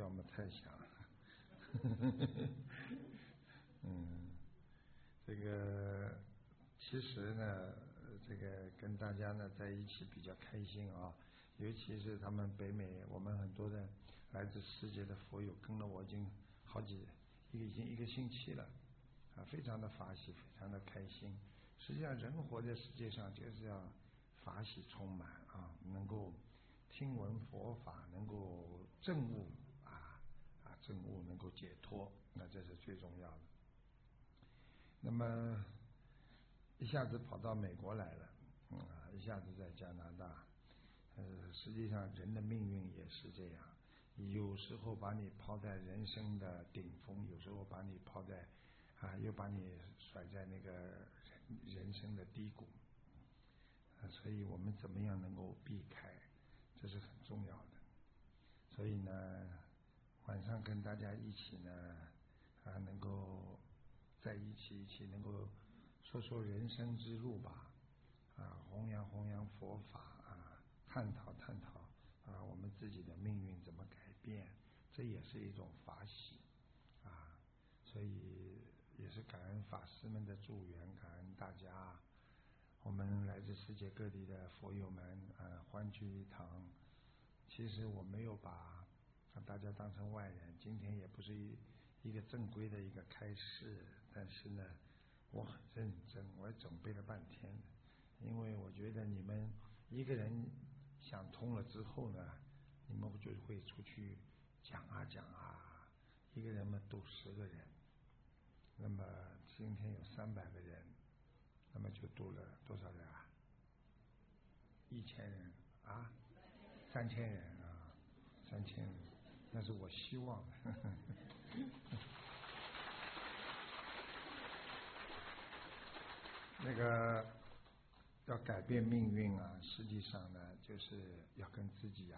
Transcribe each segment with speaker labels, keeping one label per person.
Speaker 1: 叫我们太响。这个其实呢，这个跟大家呢在一起比较开心啊，尤其是他们北美，我们很多的来自世界的佛友跟了我已经已经一个星期了啊，非常的法喜，非常的开心。实际上，人活在世界上就是要法喜充满啊，能够听闻佛法，能够证悟证悟，能够解脱，那这是最重要的。那么一下子跑到美国来了，一下子在加拿大，实际上人的命运也是这样，有时候把你抛在人生的顶峰，有时候把你抛在又把你甩在那个人生的低谷，所以我们怎么样能够避开，这是很重要的。所以呢，晚上跟大家一起呢能够在一起能够说说人生之路吧，弘扬佛法，探讨我们自己的命运怎么改变，这也是一种法喜所以也是感恩法师们的助缘，感恩大家，我们来自世界各地的佛友们欢聚一堂。其实我没有把大家当成外人，今天也不是一个正规的一个开示，但是呢我很认真，我也准备了半天，因为我觉得你们一个人想通了之后呢，你们就会出去讲一个人嘛度10个人，那么今天有300个人，那么就度了多少人1000人3000人3000人，那是我希望的。那个要改变命运实际上呢，就是要跟自己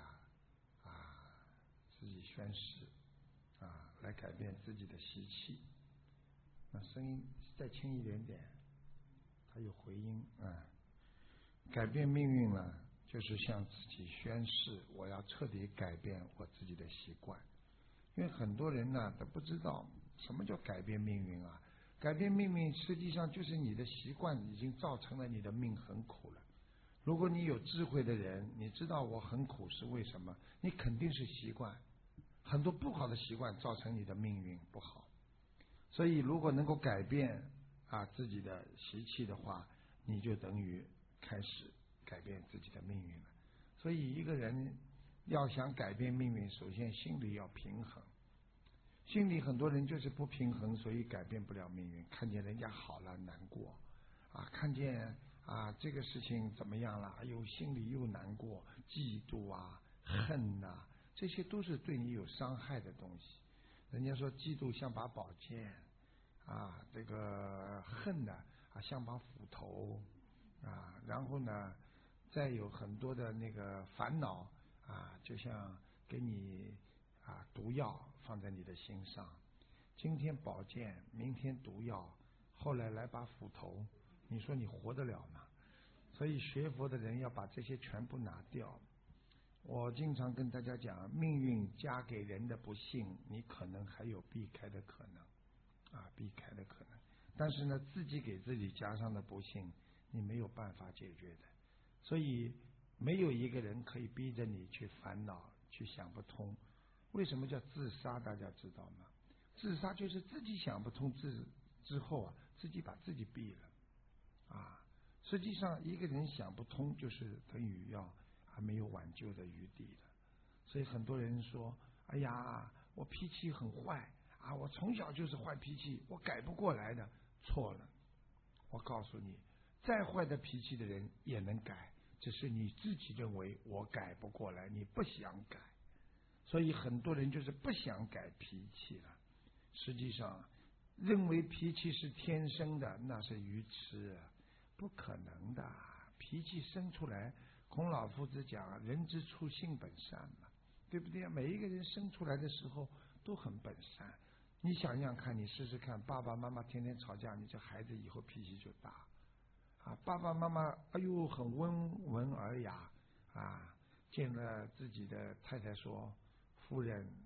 Speaker 1: 自己宣誓来改变自己的习气。那声音再轻一点点，它有回音改变命运呢，就是向自己宣誓，我要彻底改变我自己的习惯。因为很多人呢都不知道什么叫改变命运改变命运实际上就是你的习惯已经造成了你的命很苦了。如果你有智慧的人，你知道我很苦是为什么，你肯定是习惯，很多不好的习惯造成你的命运不好。所以如果能够改变自己的习气的话，你就等于开始改变自己的命运了。所以一个人要想改变命运，首先心里要平衡，心里很多人就是不平衡，所以改变不了命运。看见人家好了难过看见这个事情怎么样了，心里又难过，嫉妒恨这些都是对你有伤害的东西。人家说嫉妒像把宝剑这个恨像把斧头然后呢再有很多的那个烦恼就像给你毒药放在你的心上，今天宝剑，明天毒药，后来把斧头，你说你活得了吗？所以学佛的人要把这些全部拿掉。我经常跟大家讲，命运加给人的不幸，你可能还有避开的可能避开的可能，但是呢自己给自己加上的不幸，你没有办法解决的。所以没有一个人可以逼着你去烦恼，去想不通。为什么叫自杀？大家知道吗？自杀就是自己想不通之后自己把自己毙了实际上一个人想不通，就是等于还没有挽救的余地了。所以很多人说，哎呀，我脾气很坏我从小就是坏脾气，我改不过来的。错了，我告诉你，再坏的脾气的人也能改，只是你自己认为我改不过来，你不想改。所以很多人就是不想改脾气了，实际上认为脾气是天生的，那是愚痴不可能的。脾气生出来，孔老夫子讲人之初性本善嘛，对不对？每一个人生出来的时候都很本善。你想想看，你试试看，爸爸妈妈天天吵架，你这孩子以后脾气就大爸爸妈妈很温文尔雅见了自己的太太说，夫人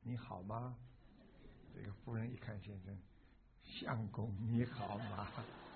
Speaker 1: 你好吗？这个夫人一看先生，相公你好吗？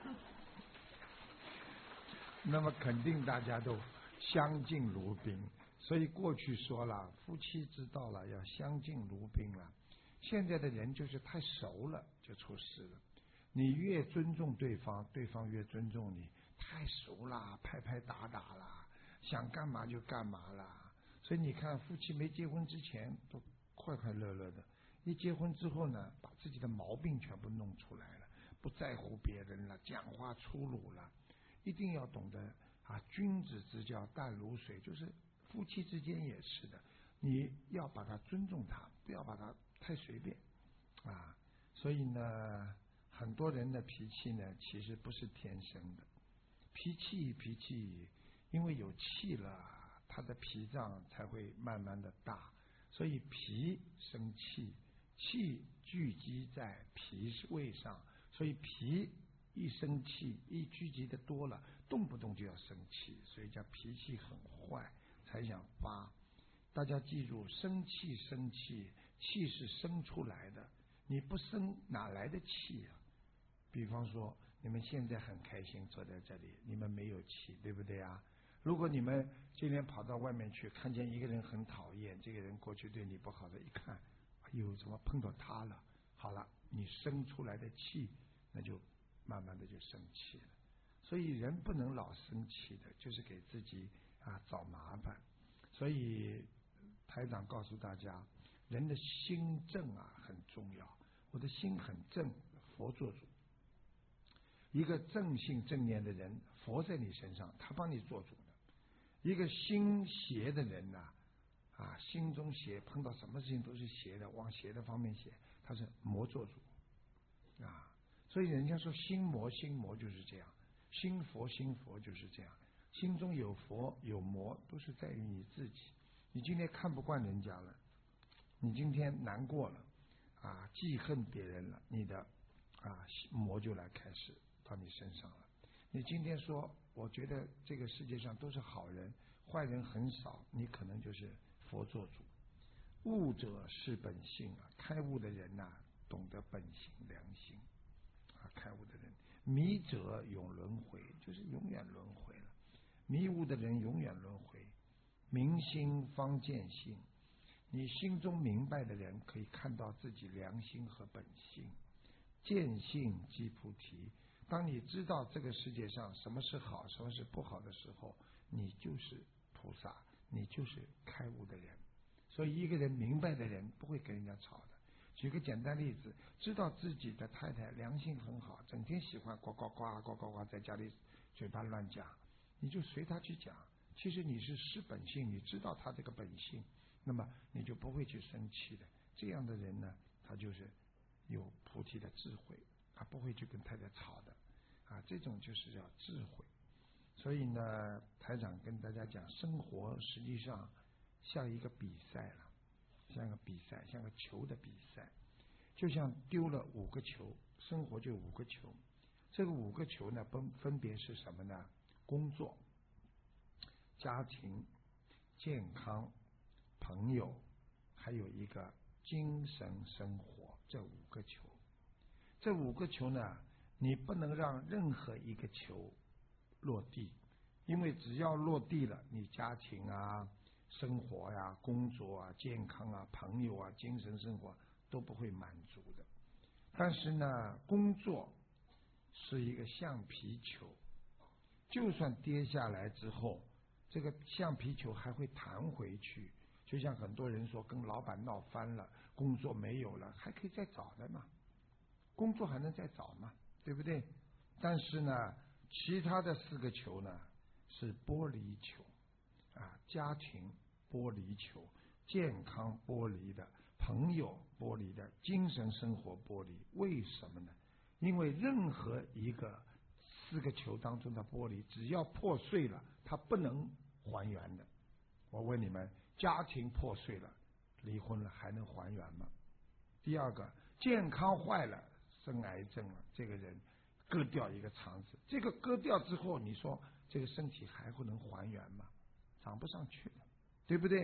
Speaker 1: 那么肯定大家都相敬如宾。所以过去说了，夫妻之道了，要相敬如宾了。现在的人就是太熟了，就出事了。你越尊重对方，对方越尊重你。太熟了，拍拍打打了，想干嘛就干嘛了。所以你看，夫妻没结婚之前都快快乐乐的，一结婚之后呢，把自己的毛病全部弄出来了，不在乎别人了，讲话粗鲁了。一定要懂得啊，君子之交淡如水，就是夫妻之间也是的，你要把他尊重他，不要把他太随便啊。所以呢，很多人的脾气呢，其实不是天生的，脾气，因为有气了，他的脾脏才会慢慢的大，所以脾生气，气聚集在脾胃上，所以脾一生气，一聚集的多了，动不动就要生气，所以叫脾气很坏，才想发。大家记住，生气，气是生出来的，你不生哪来的气啊？比方说，你们现在很开心坐在这里，你们没有气，对不对啊？如果你们今天跑到外面去，看见一个人很讨厌，这个人过去对你不好的，一看，哎呦，怎么碰到他了？好了，你生出来的气，那就慢慢的就生气了。所以人不能老生气的，就是给自己找麻烦。所以台长告诉大家，人的心正很重要。我的心很正，佛做主。一个正性正念的人，佛在你身上，他帮你做主的。一个心邪的人心中邪，碰到什么事情都是邪的，往邪的方面邪，他是魔做主所以人家说心魔就是这样，心佛就是这样，心中有佛有魔，都是在于你自己。你今天看不惯人家了，你今天难过了记恨别人了，你的魔就来开始到你身上了。你今天说我觉得这个世界上都是好人，坏人很少，你可能就是佛做主。悟者是本性开悟的人懂得本性良心开悟的人。迷者永轮回，就是永远轮回了。迷悟的人永远轮回。明心方见性，你心中明白的人可以看到自己良心和本性。见性即菩提，当你知道这个世界上什么是好，什么是不好的时候，你就是菩萨，你就是开悟的人。所以一个人明白的人不会跟人家吵的。举个简单例子，知道自己的太太良心很好，整天喜欢呱呱呱在家里嘴巴乱讲，你就随他去讲。其实你是识本性，你知道他这个本性，那么你就不会去生气的。这样的人呢，他就是有菩提的智慧，他不会去跟太太吵的这种就是叫智慧。所以呢，台长跟大家讲，生活实际上像一个比赛了，像个比赛，像个球的比赛，就像丢了5个球，生活就5个球。这个5个球呢，分别是什么呢？工作、家庭、健康、朋友，还有一个精神生活，这5个球。这5个球呢，你不能让任何一个球落地，因为只要落地了，你家庭生活工作健康朋友精神生活都不会满足的。但是呢，工作是一个橡皮球，就算跌下来之后，这个橡皮球还会弹回去。就像很多人说跟老板闹翻了，工作没有了，还可以再找的嘛，工作还能再找嘛，对不对？但是呢，其他的4个球呢是玻璃球家庭玻璃球，健康玻璃的，朋友玻璃的，精神生活玻璃。为什么呢？因为任何一个4个球当中的玻璃，只要破碎了，它不能还原的。我问你们，家庭破碎了，离婚了，还能还原吗？第二个，健康坏了，生癌症了，这个人割掉一个肠子，这个割掉之后，你说这个身体还会能还原吗？长不上去了，对不对？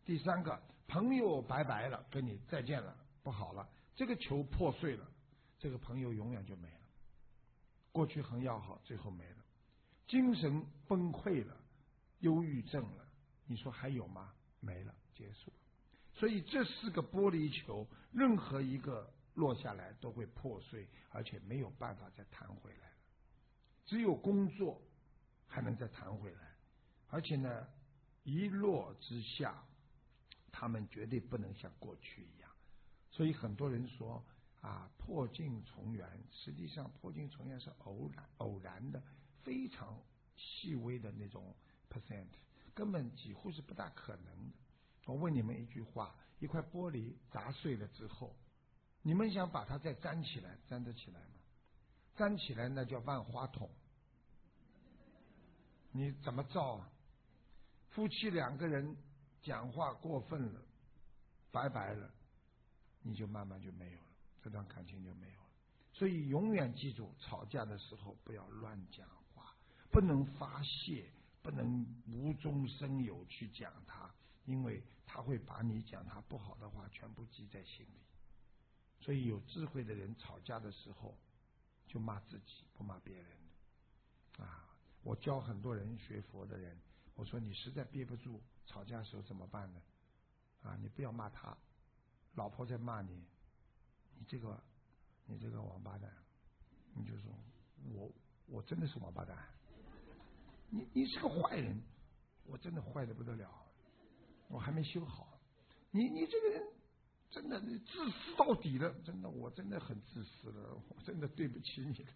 Speaker 1: 第三个，朋友拜拜了，跟你再见了，不好了，这个球破碎了，这个朋友永远就没了。过去很要好，最后没了。精神崩溃了，忧郁症了，你说还有吗？没了，结束了。所以这4个玻璃球，任何一个落下来都会破碎，而且没有办法再弹回来了。只有工作还能再弹回来，而且呢，一落之下，他们绝对不能像过去一样。所以很多人说破镜重圆，实际上破镜重圆是偶然的，非常细微的那种 percent， 根本几乎是不大可能的。我问你们一句话，一块玻璃砸碎了之后，你们想把它再粘起来，粘得起来吗？粘起来那叫万花筒，你怎么造啊？夫妻2个人讲话过分了，拜拜了，你就慢慢就没有了，这段感情就没有了。所以永远记住，吵架的时候不要乱讲话，不能发泄，不能无中生有去讲他，因为他会把你讲他不好的话全部记在心里。所以有智慧的人吵架的时候就骂自己，不骂别人的。我教很多人学佛的人，我说你实在憋不住，吵架的时候怎么办呢？你不要骂他，老婆在骂你，你这个王八蛋，你就说我真的是王八蛋，你是个坏人，我真的坏得不得了，我还没修好，你这个人真的自私到底了，真的我真的很自私了，我真的对不起你了。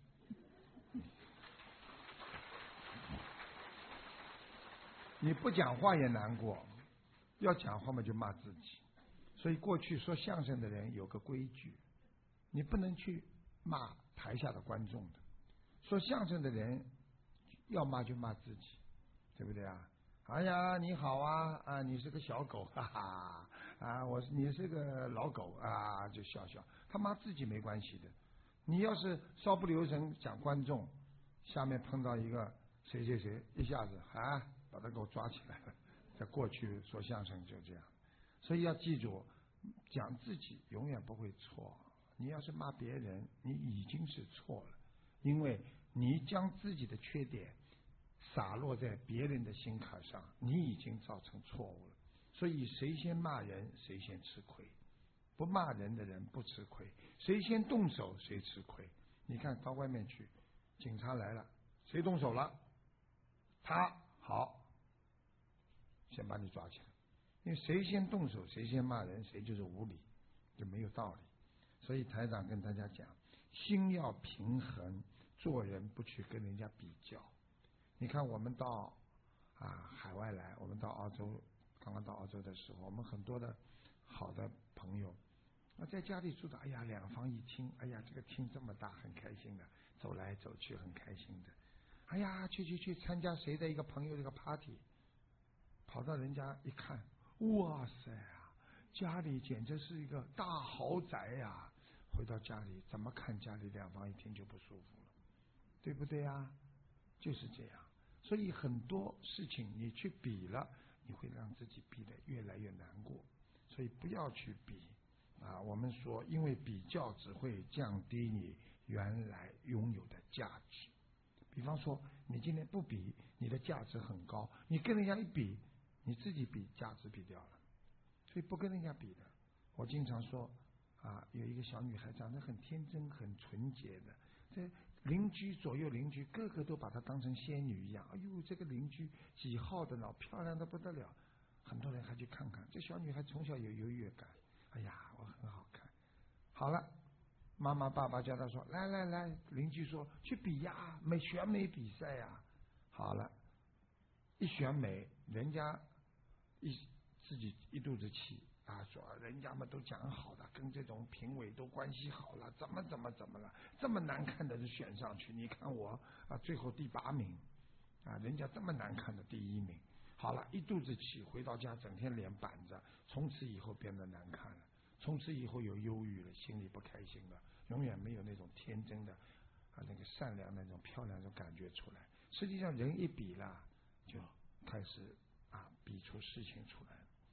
Speaker 1: 你不讲话也难过，要讲话嘛就骂自己。所以过去说相声的人有个规矩，你不能去骂台下的观众的。说相声的人要骂就骂自己，对不对啊？哎呀，你好啊，你是个小狗，哈哈，你是个老狗啊，就笑笑。他骂自己没关系的。你要是稍不留神讲观众，下面碰到一个谁谁谁，一下子把他给我抓起来了。在过去说相声就这样，所以要记住，讲自己永远不会错。你要是骂别人，你已经是错了，因为你将自己的缺点洒落在别人的心坎上，你已经造成错误了。所以谁先骂人，谁先吃亏；不骂人的人不吃亏，谁先动手谁吃亏。你看到外面去，警察来了，谁动手了？他好，先把你抓起来。因为谁先动手，谁先骂人，谁就是无理，就没有道理。所以台长跟大家讲，心要平衡，做人不去跟人家比较。你看我们到海外来，我们到澳洲，刚刚到澳洲的时候，我们很多的好的朋友在家里住的，哎呀2房1厅，哎呀这个厅这么大，很开心的，走来走去很开心的。哎呀去参加谁的一个朋友这个 party， 跑到人家一看，哇塞家里简直是一个大豪宅呀！回到家里怎么看家里2房1厅就不舒服了，对不对啊？就是这样。所以很多事情你去比了，你会让自己比得越来越难过。所以不要去比我们说，因为比较只会降低你原来拥有的价值。比方说你今天不比，你的价值很高，你跟人家一比，你自己比价值比掉了。所以不跟人家比的。我经常说有一个小女孩长得很天真很纯洁的，这左右邻居个个都把她当成仙女一样。哎呦，这个邻居几号的呢，漂亮的不得了。很多人还去看看，这小女孩从小有优越感，哎呀我很好看。好了，妈妈爸爸叫她说来，邻居说去比呀，选美比赛呀。好了，一选美，人家自己一肚子气说人家们都讲好的，跟这种评委都关系好了，怎么了，这么难看的就选上去，你看我最后第8名人家这么难看的第1名。好了，一肚子气，回到家整天脸板着，从此以后变得难看了，从此以后有忧郁了，心里不开心了，永远没有那种天真的那个善良那种漂亮的感觉出来。实际上人一比了，就开始比出事情出来。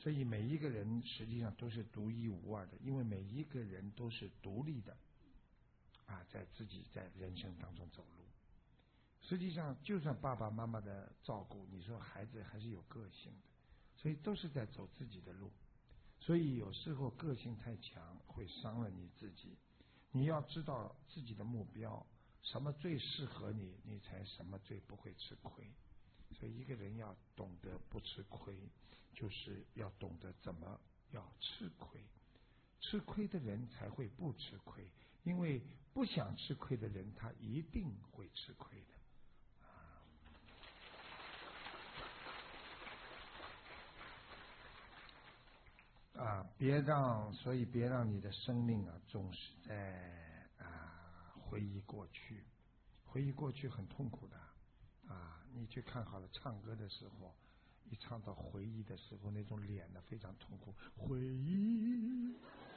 Speaker 1: 所以每一个人实际上都是独一无二的，因为每一个人都是独立的在自己在人生当中走路。实际上就算爸爸妈妈的照顾，你说孩子还是有个性的，所以都是在走自己的路。所以有时候个性太强会伤了你自己，你要知道自己的目标，什么最适合你，你才什么最不会吃亏。所以一个人要懂得不吃亏，就是要懂得怎么要吃亏。吃亏的人才会不吃亏，因为不想吃亏的人他一定会吃亏的。所以别让你的生命总是在回忆过去，回忆过去很痛苦的你去看好了，唱歌的时候，一唱到回忆的时候，那种脸非常痛苦，回忆，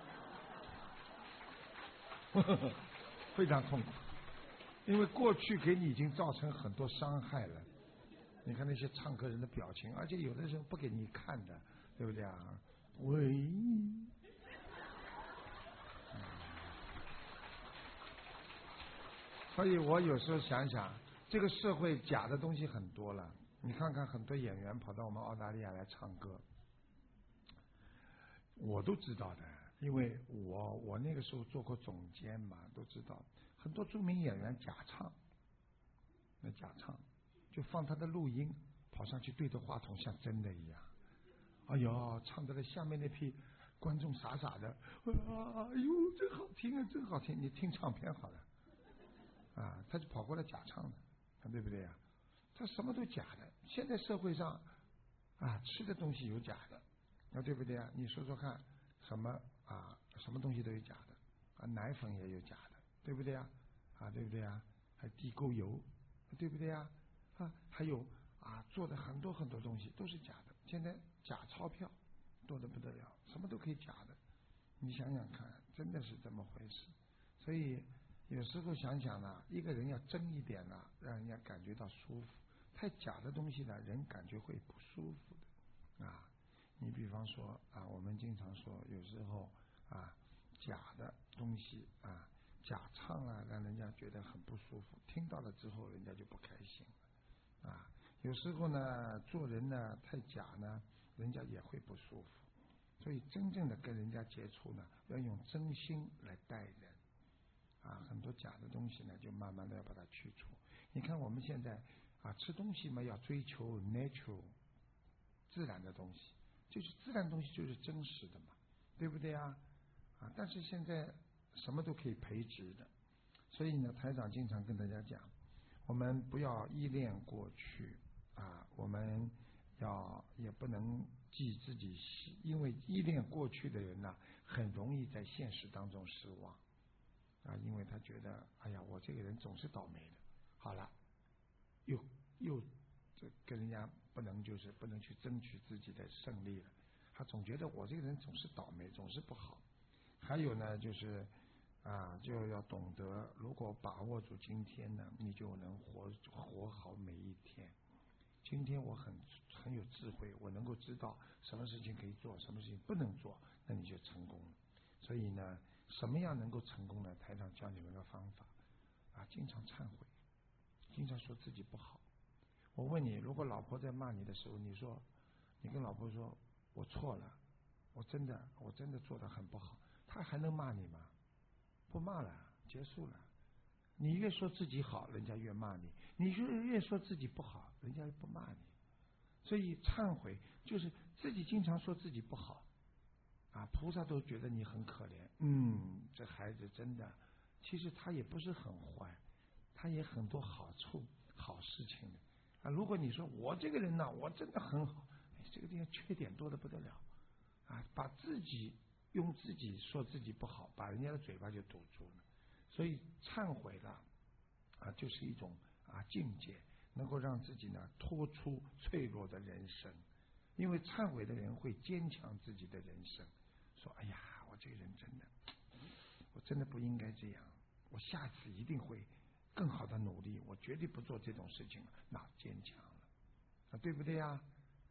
Speaker 1: 非常痛苦，因为过去给你已经造成很多伤害了。你看那些唱歌人的表情，而且有的时候不给你看的，对不对啊？回忆。所以我有时候想想，这个社会假的东西很多了。你看看很多演员跑到我们澳大利亚来唱歌，我都知道的，因为我那个时候做过总监嘛，都知道很多著名演员假唱，那假唱就放他的录音，跑上去对着话筒像真的一样。哎呦，唱的下面那批观众傻傻的，哎呦，真好听啊，真好听！你听唱片好了。他就跑过来假唱的，对不对呀？他什么都假的。现在社会上吃的东西有假的，对不对呀？你说说看，什么东西都有假的奶粉也有假的，对不对呀？对不对呀？还地沟油，对不对呀？还有做的很多很多东西都是假的。现在假钞票多得不得了，什么都可以假的。你想想看，真的是这么回事。所以有时候想想呢，一个人要真一点呢，让人家感觉到舒服。太假的东西呢，人感觉会不舒服的你比方说我们经常说，有时候假的东西假唱让人家觉得很不舒服，听到了之后人家就不开心了有时候呢，做人呢太假呢，人家也会不舒服。所以真正的跟人家接触呢，要用真心来待人很多假的东西呢，就慢慢的要把它去除。你看我们现在吃东西嘛，要追求 natural 自然的东西，就是自然东西就是真实的嘛，对不对但是现在什么都可以培植的，所以呢，台长经常跟大家讲，我们不要依恋过去我们也不能记自己，因为依恋过去的人呢，很容易在现实当中失望因为他觉得哎呀，我这个人总是倒霉的，好了，又跟人家不能去争取自己的胜利了，他总觉得我这个人总是倒霉，总是不好。还有呢，就是就要懂得，如果把握住今天呢，你就能活好每一天。今天我很有智慧，我能够知道什么事情可以做，什么事情不能做，那你就成功了。所以呢，什么样能够成功呢？台长教你们个方法经常忏悔，经常说自己不好。我问你，如果老婆在骂你的时候，你跟老婆说我错了，我真的做得很不好，她还能骂你吗？不骂了，结束了。你越说自己好，人家越骂你；你越说自己不好，人家不骂你。所以忏悔就是自己经常说自己不好菩萨都觉得你很可怜。这孩子真的，其实他也不是很坏，他也很多好处、好事情的如果你说我这个人呢，我真的很好，这个地方缺点多得不得了把自己用自己说自己不好，把人家的嘴巴就堵住了。所以忏悔了就是一种境界，能够让自己呢脱出脆弱的人生。因为忏悔的人会坚强自己的人生，说哎呀，我这个人我真的不应该这样，我下次一定会更好的努力，我绝对不做这种事情了，那坚强了对不对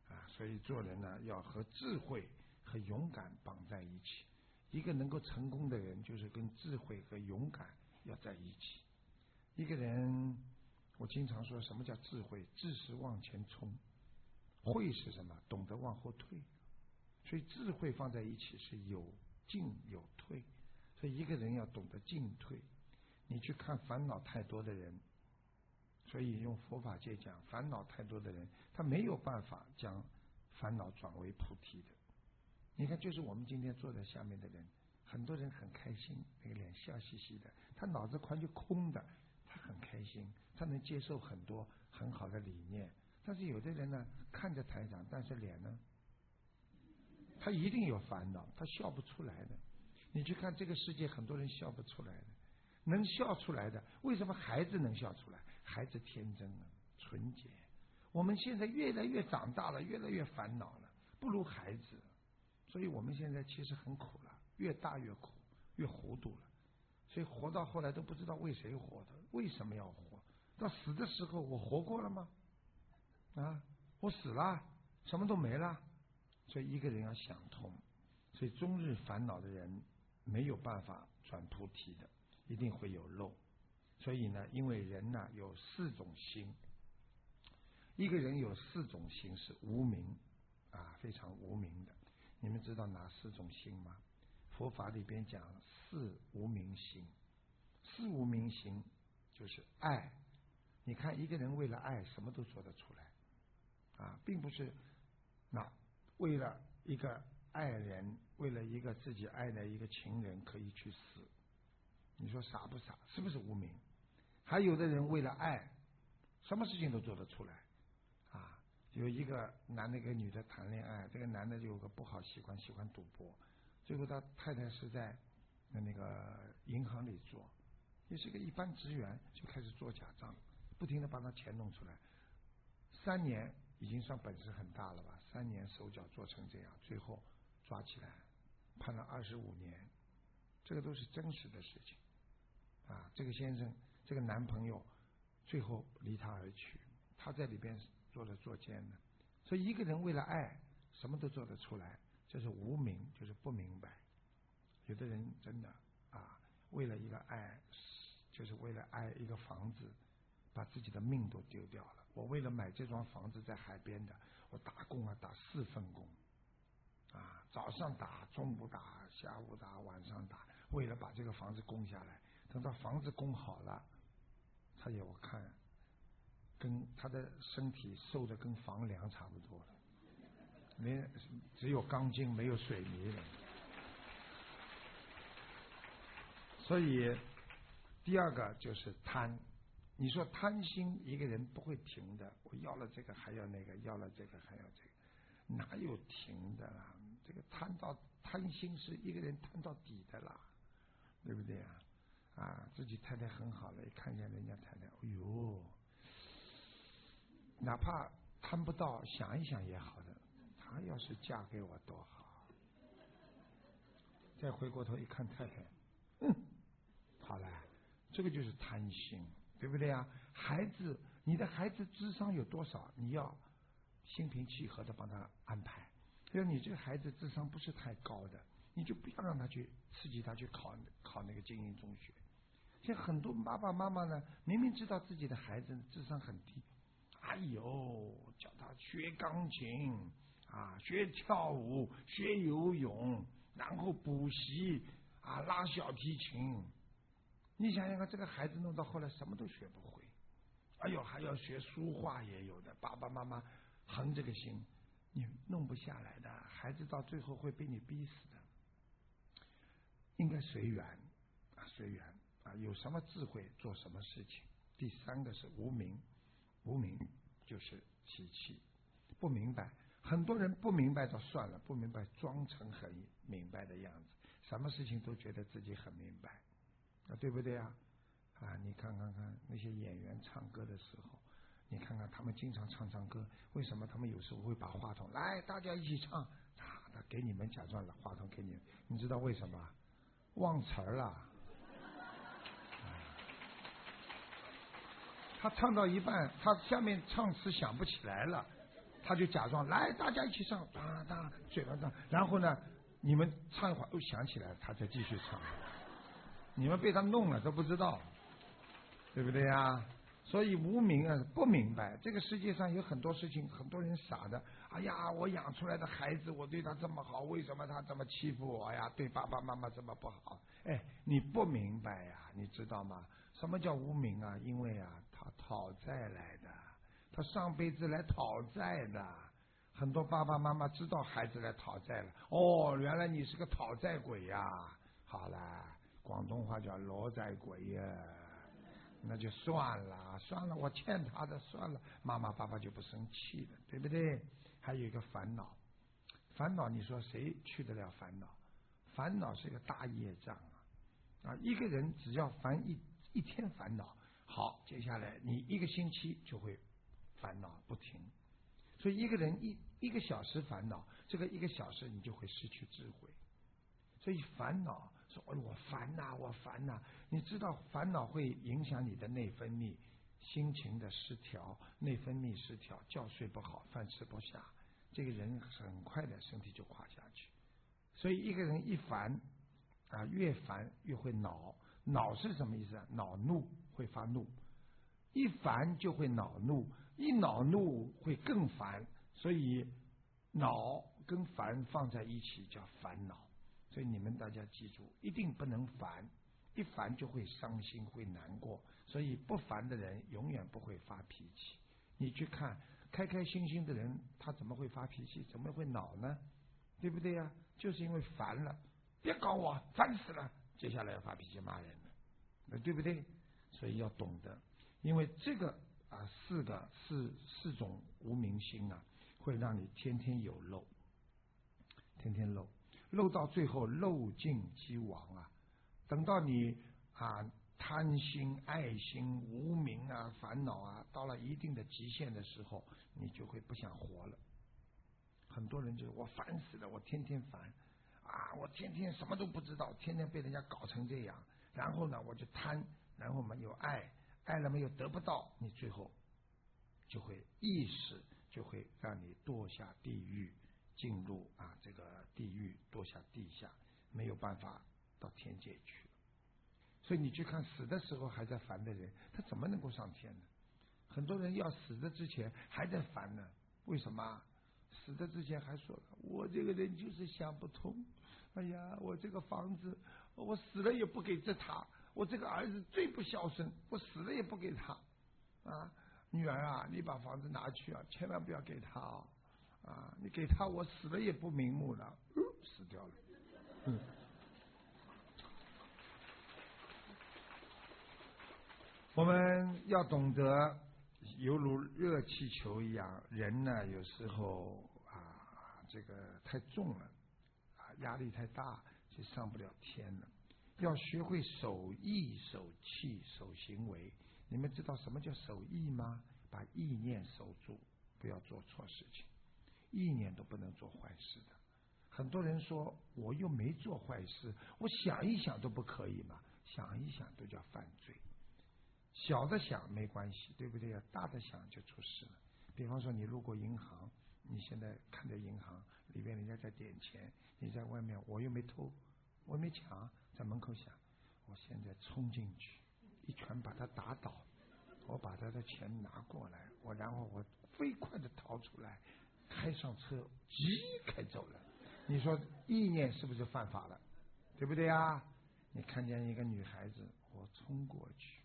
Speaker 1: 所以做人呢，要和智慧和勇敢绑在一起。一个能够成功的人，就是跟智慧和勇敢要在一起。一个人，我经常说什么叫智慧？智是往前冲，慧是什么？懂得往后退。所以智慧放在一起是有进有退。所以一个人要懂得进退。你去看烦恼太多的人，所以用佛法界讲，烦恼太多的人，他没有办法将烦恼转为菩提的。你看，就是我们今天坐在下面的人，很多人很开心，那个脸笑嘻嘻的，他脑子宽就空的，他很开心，他能接受很多很好的理念。但是有的人呢，看着台长，但是脸呢，他一定有烦恼，他笑不出来的。你去看这个世界，很多人笑不出来的，能笑出来的，为什么孩子能笑出来？孩子天真啊，纯洁。我们现在越来越长大了，越来越烦恼了，不如孩子。所以我们现在其实很苦了，越大越苦，越糊涂了。所以活到后来都不知道为谁活的，为什么要活？到死的时候，我活过了吗？我死了，什么都没了。所以一个人要想通，所以终日烦恼的人没有办法转菩提的，一定会有漏。所以呢，因为人呢有四种心，一个人有四种心是无明非常无明的。你们知道哪四种心吗？佛法里边讲四无明心。四无明心就是爱。你看一个人为了爱什么都做得出来并不是为了一个爱人，为了一个自己爱的一个情人可以去死。你说傻不傻？是不是无明？还有的人为了爱什么事情都做得出来有一个男的跟女的谈恋爱，这个男的就有个不好习惯，喜欢赌博。最后他太太是在那个银行里做，也是个一般职员，就开始做假账，不停的把他钱弄出来。3年已经算本事很大了吧？3年手脚做成这样，最后抓起来，判了25年。这个都是真实的事情这个先生，这个男朋友最后离他而去，他在里边做了作奸的。所以一个人为了爱什么都做得出来，这是无明，就是不明白。有的人真的为了一个爱，就是为了爱一个房子，把自己的命都丢掉了。我为了买这幢房子在海边的，我打工打4份工早上打，中午打，下午打，晚上打，为了把这个房子供下来。等到房子供好了，他也我看跟他的身体瘦的跟房梁差不多了，只有钢筋没有水泥了。所以第二个就是贪。你说贪心，一个人不会停的，我要了这个还要那个，要了这个还要这个，哪有停的啦？这个贪心是一个人贪到底的啦，对不对自己太太很好了，一看见人家太太，哎呦，哪怕贪不到，想一想也好的，她要是嫁给我多好。再回过头一看太太，好了，这个就是贪心，对不对孩子，你的孩子智商有多少，你要心平气和的帮他安排。要你这个孩子智商不是太高的，你就不要让他去刺激他去考那个精英中学。现在很多爸爸妈妈呢，明明知道自己的孩子智商很低，哎呦，叫他学钢琴学跳舞，学游泳，然后补习拉小提琴。你想想看，这个孩子弄到后来什么都学不会。哎呦，还要学书画也有的，爸爸妈妈横这个心，你弄不下来的，孩子到最后会被你逼死的。应该随缘随缘有什么智慧做什么事情。第三个是无明。无明就是习气，不明白。很多人不明白就算了，不明白装成很明白的样子，什么事情都觉得自己很明白对不对你看看那些演员唱歌的时候，你看看他们经常唱歌，为什么他们有时候会把话筒来大家一起唱他给你们假装了话筒给你们，你知道为什么？忘词儿了。他唱到一半，他下面唱词想不起来了， 他就假装来，大家一起唱，当当，嘴巴唱，然后呢，你们唱一会儿又想起来了，他再继续唱，你们被他弄了都不知道，对不对呀？所以无明啊，不明白这个世界上有很多事情，很多人傻的。哎呀，我养出来的孩子，我对他这么好，为什么他这么欺负我呀？对爸爸妈妈这么不好？哎，你不明白呀，你知道吗？什么叫无明啊？因为啊，他讨债来的，他上辈子来讨债的。很多爸爸妈妈知道孩子来讨债了，哦，原来你是个讨债鬼呀。好了，广东话叫罗债鬼呀。那就算了，算了，我欠他的，算了，妈妈爸爸就不生气了，对不对？还有一个烦恼，烦恼，你说谁去得了烦恼？烦恼是一个大业障啊！一个人只要烦一天烦恼，好，接下来你一个星期就会烦恼不停。所以一个人一个小时烦恼，这个一个小时你就会失去智慧。所以烦恼说，哎，我烦呐，我烦呐。你知道烦恼会影响你的内分泌，心情的失调，内分泌失调，觉睡不好，饭吃不下，这个人很快的身体就垮下去。所以一个人一烦啊，越烦越会恼。恼是什么意思啊？恼怒，会发怒。一烦就会恼怒，一恼怒会更烦。所以恼跟烦放在一起叫烦恼。所以你们大家记住，一定不能烦，一烦就会伤心，会难过。所以不烦的人永远不会发脾气。你去看，开开心心的人，他怎么会发脾气？怎么会恼呢？对不对呀？就是因为烦了，别搞我，烦死了，接下来要发脾气骂人了，对不对？所以要懂得，因为这个啊，四种无明心啊，会让你天天有漏，天天漏。漏到最后漏尽即亡啊！等到你啊贪心、爱心、无明啊、烦恼啊，到了一定的极限的时候，你就会不想活了。很多人就我烦死了，我天天烦啊，我天天什么都不知道，天天被人家搞成这样，然后呢我就贪，然后没有爱，爱了没有得不到，你最后就会意识就会让你堕下地狱。进入啊这个地狱，堕下地下，没有办法到天界去了。所以你去看死的时候还在烦的人，他怎么能够上天呢？很多人要死的之前还在烦呢，为什么？死的之前还说了，我这个人就是想不通，哎呀，我这个房子我死了也不给这他，我这个儿子最不孝顺，我死了也不给他啊，女儿啊，你把房子拿去啊，千万不要给他啊，你给他，我死了也不瞑目了，死掉了。我们要懂得，犹如热气球一样，人呢有时候啊，这个太重了，啊，压力太大，就上不了天了。要学会守意、守气、守行为。你们知道什么叫守意吗？把意念守住，不要做错事情。意念都不能做坏事的。很多人说我又没做坏事，我想一想都不可以嘛？想一想都叫犯罪。小的想没关系，对不对呀？大的想就出事了。比方说你路过银行，你现在看着银行里边人家在点钱，你在外面，我又没偷，我没抢，在门口想，我现在冲进去，一拳把他打倒，我把他的钱拿过来，然后我飞快的逃出来，开上车，开走了。你说意念是不是犯法了？对不对啊？你看见一个女孩子，我冲过去，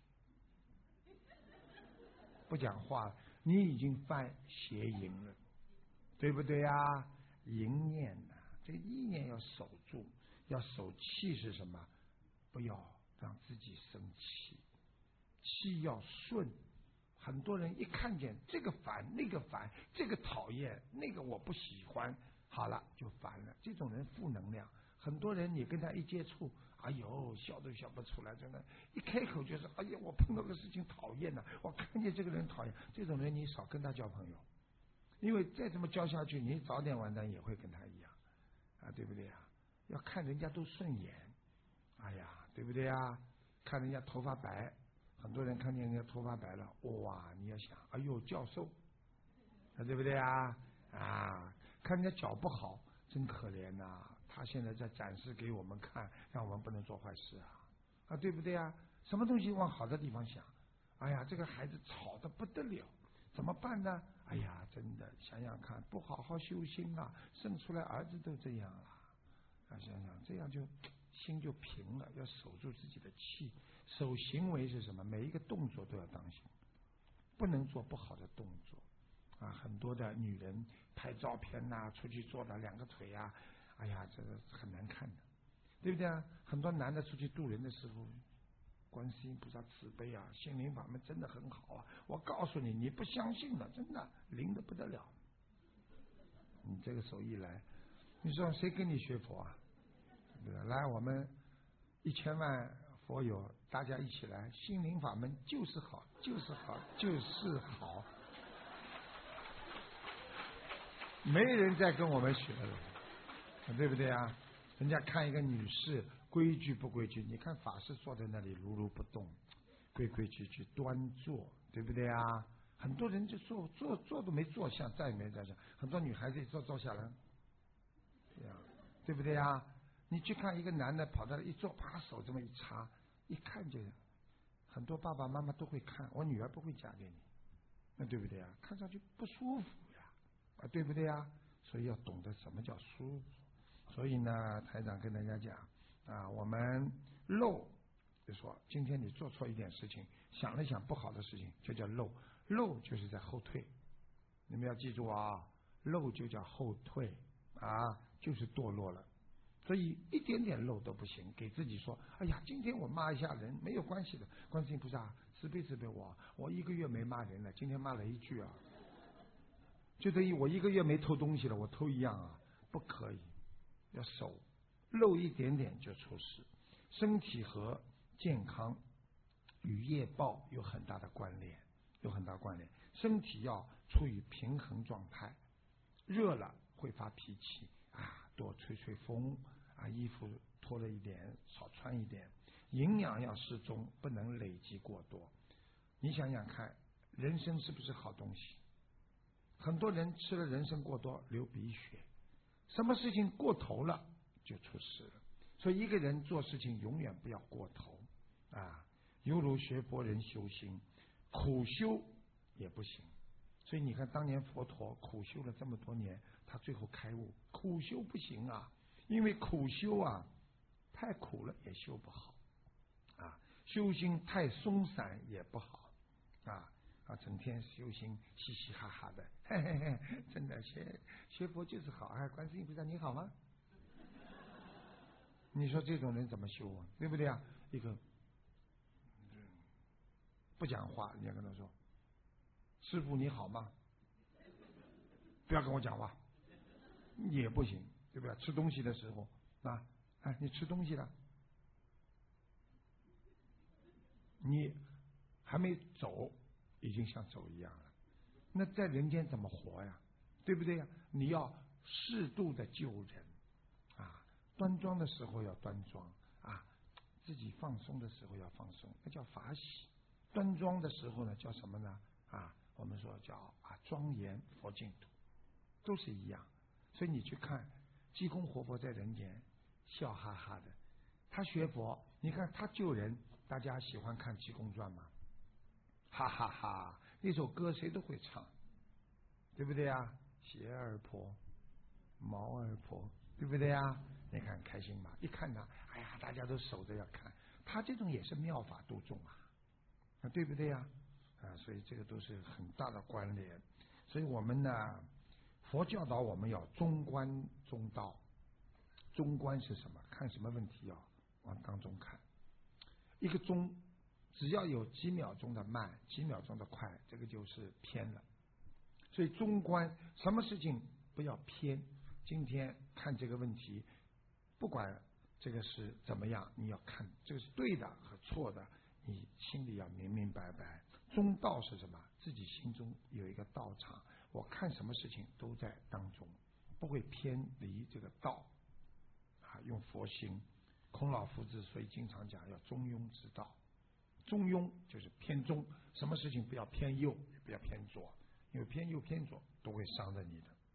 Speaker 1: 不讲话，你已经犯邪淫了，对不对啊？淫念呐，这个意念要守住，要守气是什么？不要让自己生气，气要顺。很多人一看见这个烦那个烦，这个讨厌那个我不喜欢，好了就烦了。这种人负能量。很多人你跟他一接触，哎呦笑都笑不出来，真的，一开口就是哎呀我碰到个事情讨厌了，我看见这个人讨厌，这种人你少跟他交朋友，因为再这么交下去，你早点晚点也会跟他一样啊，对不对啊？要看人家都顺眼，哎呀，对不对啊？看人家头发白。很多人看见人家头发白了，哇！你要想，哎呦，教授，对不对啊？ 啊，看人家脚不好，真可怜呐、他现在在展示给我们看，让我们不能做坏事啊，对不对啊？什么东西往好的地方想？哎呀，这个孩子吵得不得了，怎么办呢？哎呀，真的想想看，不好好修心啊，生出来儿子都这样了，想想这样就心就平了。要守住自己的气，守行为是什么？每一个动作都要当心，不能做不好的动作啊。很多的女人拍照片呐、出去做了两个腿啊，哎呀，这个很难看的，对不对啊？很多男的出去渡人的时候，观世音菩萨慈悲啊，心灵法门真的很好啊！我告诉你，你不相信的，真的灵的不得了。你这个手艺来，你说谁跟你学佛啊？对吧？来，我们1000万佛友，大家一起来，心灵法门就是好，就是好，就是好。没人再跟我们学了，对不对啊？人家看一个女士规矩不规矩？你看法师坐在那里如如不动，规规矩矩端坐，对不对啊？很多人就坐都没坐下，再也没再下。很多女孩子一坐下来，这样，对不对啊？你去看一个男的跑到一坐，把手这么一插，一看就，很多爸爸妈妈都会看，我女儿不会嫁给你，那对不对啊？看上去不舒服呀，对不对啊？所以要懂得什么叫舒服。所以呢，台长跟大家讲啊，我们漏就说今天你做错一点事情，想了想不好的事情，就叫漏。漏就是在后退，你们要记住啊，漏就叫后退啊，就是堕落了。所以一点点漏都不行，给自己说，哎呀，今天我骂一下人没有关系的，观世音菩萨慈悲慈悲我1个月没骂人了，今天骂了1句啊，就等于我1个月没偷东西了，我偷一样啊，不可以，要守，漏一点点就出事。身体和健康与业报有很大的关联，身体要处于平衡状态，热了会发脾气啊，多吹吹风啊，衣服脱了一点少穿一点，营养要适中，不能累积过多。你想想看，人参是不是好东西？很多人吃了人参过多流鼻血，什么事情过头了就出事了。所以一个人做事情永远不要过头啊，犹如学佛人修心，苦修也不行。所以你看当年佛陀苦修了这么多年，他最后开悟，苦修不行啊，因为苦修啊太苦了也修不好啊，修心太松散也不好啊，整天修心嘻嘻哈哈的，嘿嘿嘿，真的学佛就是好啊！观世音菩萨你好吗？你说这种人怎么修啊？对不对啊？一个不讲话，你要跟他说：“师父你好吗？”不要跟我讲话，也不行，对不对？吃东西的时候啊，哎，你吃东西了，你还没走，已经像走一样了。那在人间怎么活呀？对不对呀？你要适度的救人啊，端庄的时候要端庄啊，自己放松的时候要放松，那叫法喜。端庄的时候呢，叫什么呢？啊，我们说叫庄严佛净土，都是一样。所以你去看济公活佛在人间笑哈哈的，他学佛，你看他救人，大家喜欢看济公传吗？哈哈哈，那首歌谁都会唱，对不对啊？鞋儿破，毛儿破，对不对啊？你看开心吗？一看他，哎呀，大家都守着要看，他这种也是妙法度众啊，对不对呀？所以这个都是很大的关联。所以我们呢，佛教导我们要中观中道。中观是什么？看什么问题要往当中看。一个中，只要有几秒钟的慢，几秒钟的快，这个就是偏了。所以中观，什么事情不要偏。今天看这个问题，不管这个是怎么样，你要看这个是对的和错的，你心里要明明白白。中道是什么？自己心中有一个道场，我看什么事情都在当中，不会偏离这个道啊。用佛心，孔老夫子所以经常讲要中庸之道。中庸就是偏中，什么事情不要偏右，也不要偏左，因为偏右偏左都会伤着你的。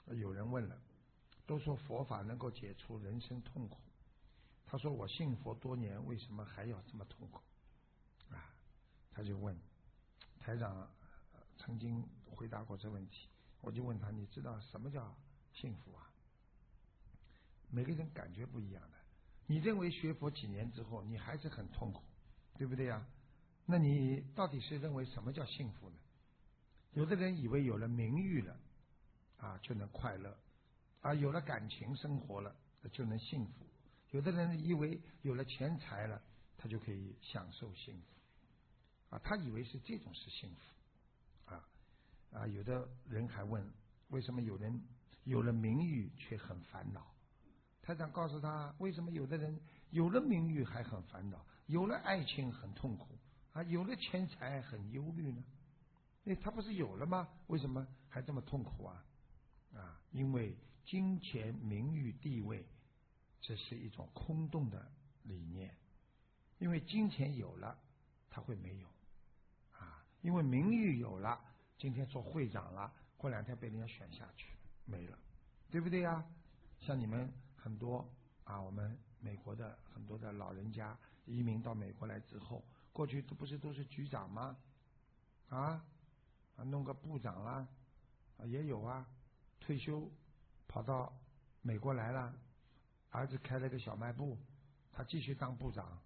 Speaker 1: 有人问了，都说佛法能够解除人生痛苦，他说我信佛多年，为什么还要这么痛苦？他就问台长，曾经回答过这问题，我就问他，你知道什么叫幸福啊？每个人感觉不一样的。你认为学佛几年之后你还是很痛苦，对不对呀？那你到底是认为什么叫幸福呢？有的人以为有了名誉了就能快乐，有了感情生活了就能幸福，有的人以为有了钱财了他就可以享受幸福他以为是这种是幸福有的人还问，为什么有人有了名誉却很烦恼？台长告诉他，为什么有的人有了名誉还很烦恼，有了爱情很痛苦有了钱财很忧虑呢？他不是有了吗？为什么还这么痛苦因为金钱、名誉、地位，这是一种空洞的理念。因为金钱有了，他会没有因为名誉有了，今天做会长了，过2天被人家选下去没了，对不对呀？像你们很多我们美国的很多的老人家移民到美国来之后，过去都是局长吗？弄个部长啦也有退休跑到美国来了，儿子开了个小卖部，他继续当部长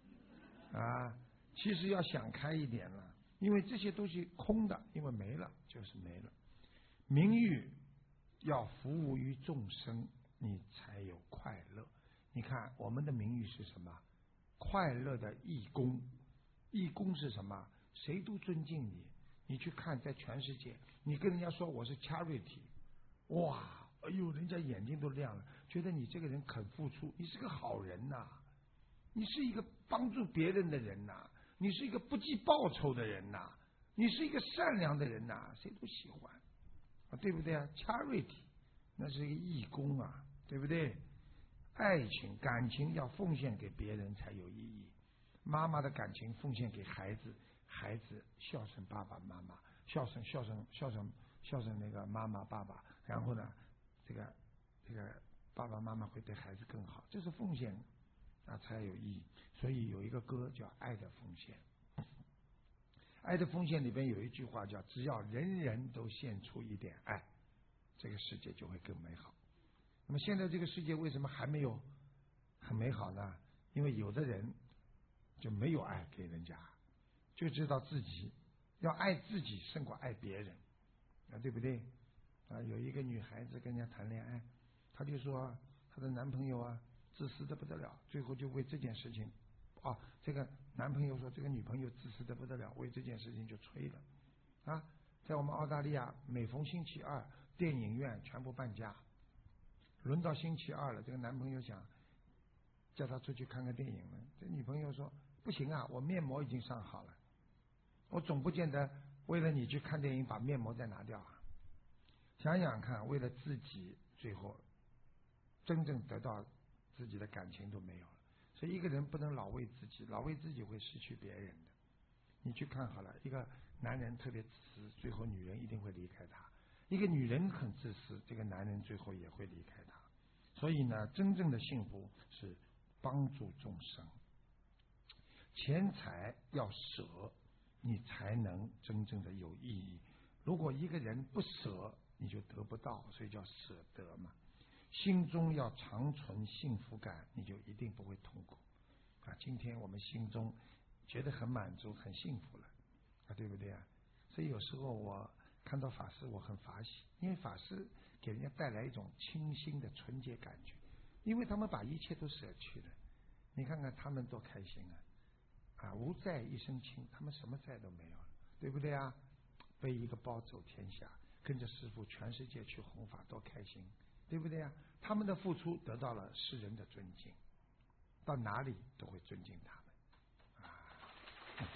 Speaker 1: 其实要想开一点了，因为这些东西空的，因为没了就是没了。名誉要服务于众生，你才有快乐。你看我们的名誉是什么？快乐的义工。义工是什么？谁都尊敬你。你去看在全世界，你跟人家说我是 charity， 哇，哎呦，人家眼睛都亮了，觉得你这个人肯付出，你是个好人你是一个帮助别人的人你是一个不计报酬的人你是一个善良的人谁都喜欢对不对charity 那是一个义工对不对？爱情感情要奉献给别人才有意义。妈妈的感情奉献给孩子，孩子孝顺爸爸妈妈，孝顺那个妈妈爸爸，然后呢这个爸爸妈妈会对孩子更好，这是奉献才有意义。所以有一个歌叫《爱的奉献》，爱的奉献里边有一句话叫，只要人人都献出一点爱，这个世界就会更美好。那么现在这个世界为什么还没有很美好呢？因为有的人就没有爱给人家，就知道自己要爱自己胜过爱别人对不对有一个女孩子跟人家谈恋爱，她就说她的男朋友自私的不得了，最后就为这件事情这个男朋友说这个女朋友自私的不得了，为这件事情就吹了在我们澳大利亚，每逢星期二电影院全部半价，轮到星期二了，这个男朋友想叫他出去看看电影了，这女朋友说不行我面膜已经上好了，我总不见得为了你去看电影把面膜再拿掉想想看，为了自己最后真正得到自己的感情都没有了。所以一个人不能老为自己，老为自己会失去别人的。你去看好了，一个男人特别自私，最后女人一定会离开他；一个女人很自私，这个男人最后也会离开他。所以呢，真正的幸福是帮助众生。钱财要舍，你才能真正的有意义。如果一个人不舍，你就得不到，所以叫舍得嘛。心中要常存幸福感，你就一定不会痛苦今天我们心中觉得很满足很幸福了对不对所以有时候我看到法师我很法喜，因为法师给人家带来一种清新的纯洁感觉，因为他们把一切都舍去了。你看看他们多开心无债一身轻，他们什么债都没有了，对不对背一个包走天下，跟着师父全世界去弘法，多开心，对不对他们的付出得到了世人的尊敬，到哪里都会尊敬他们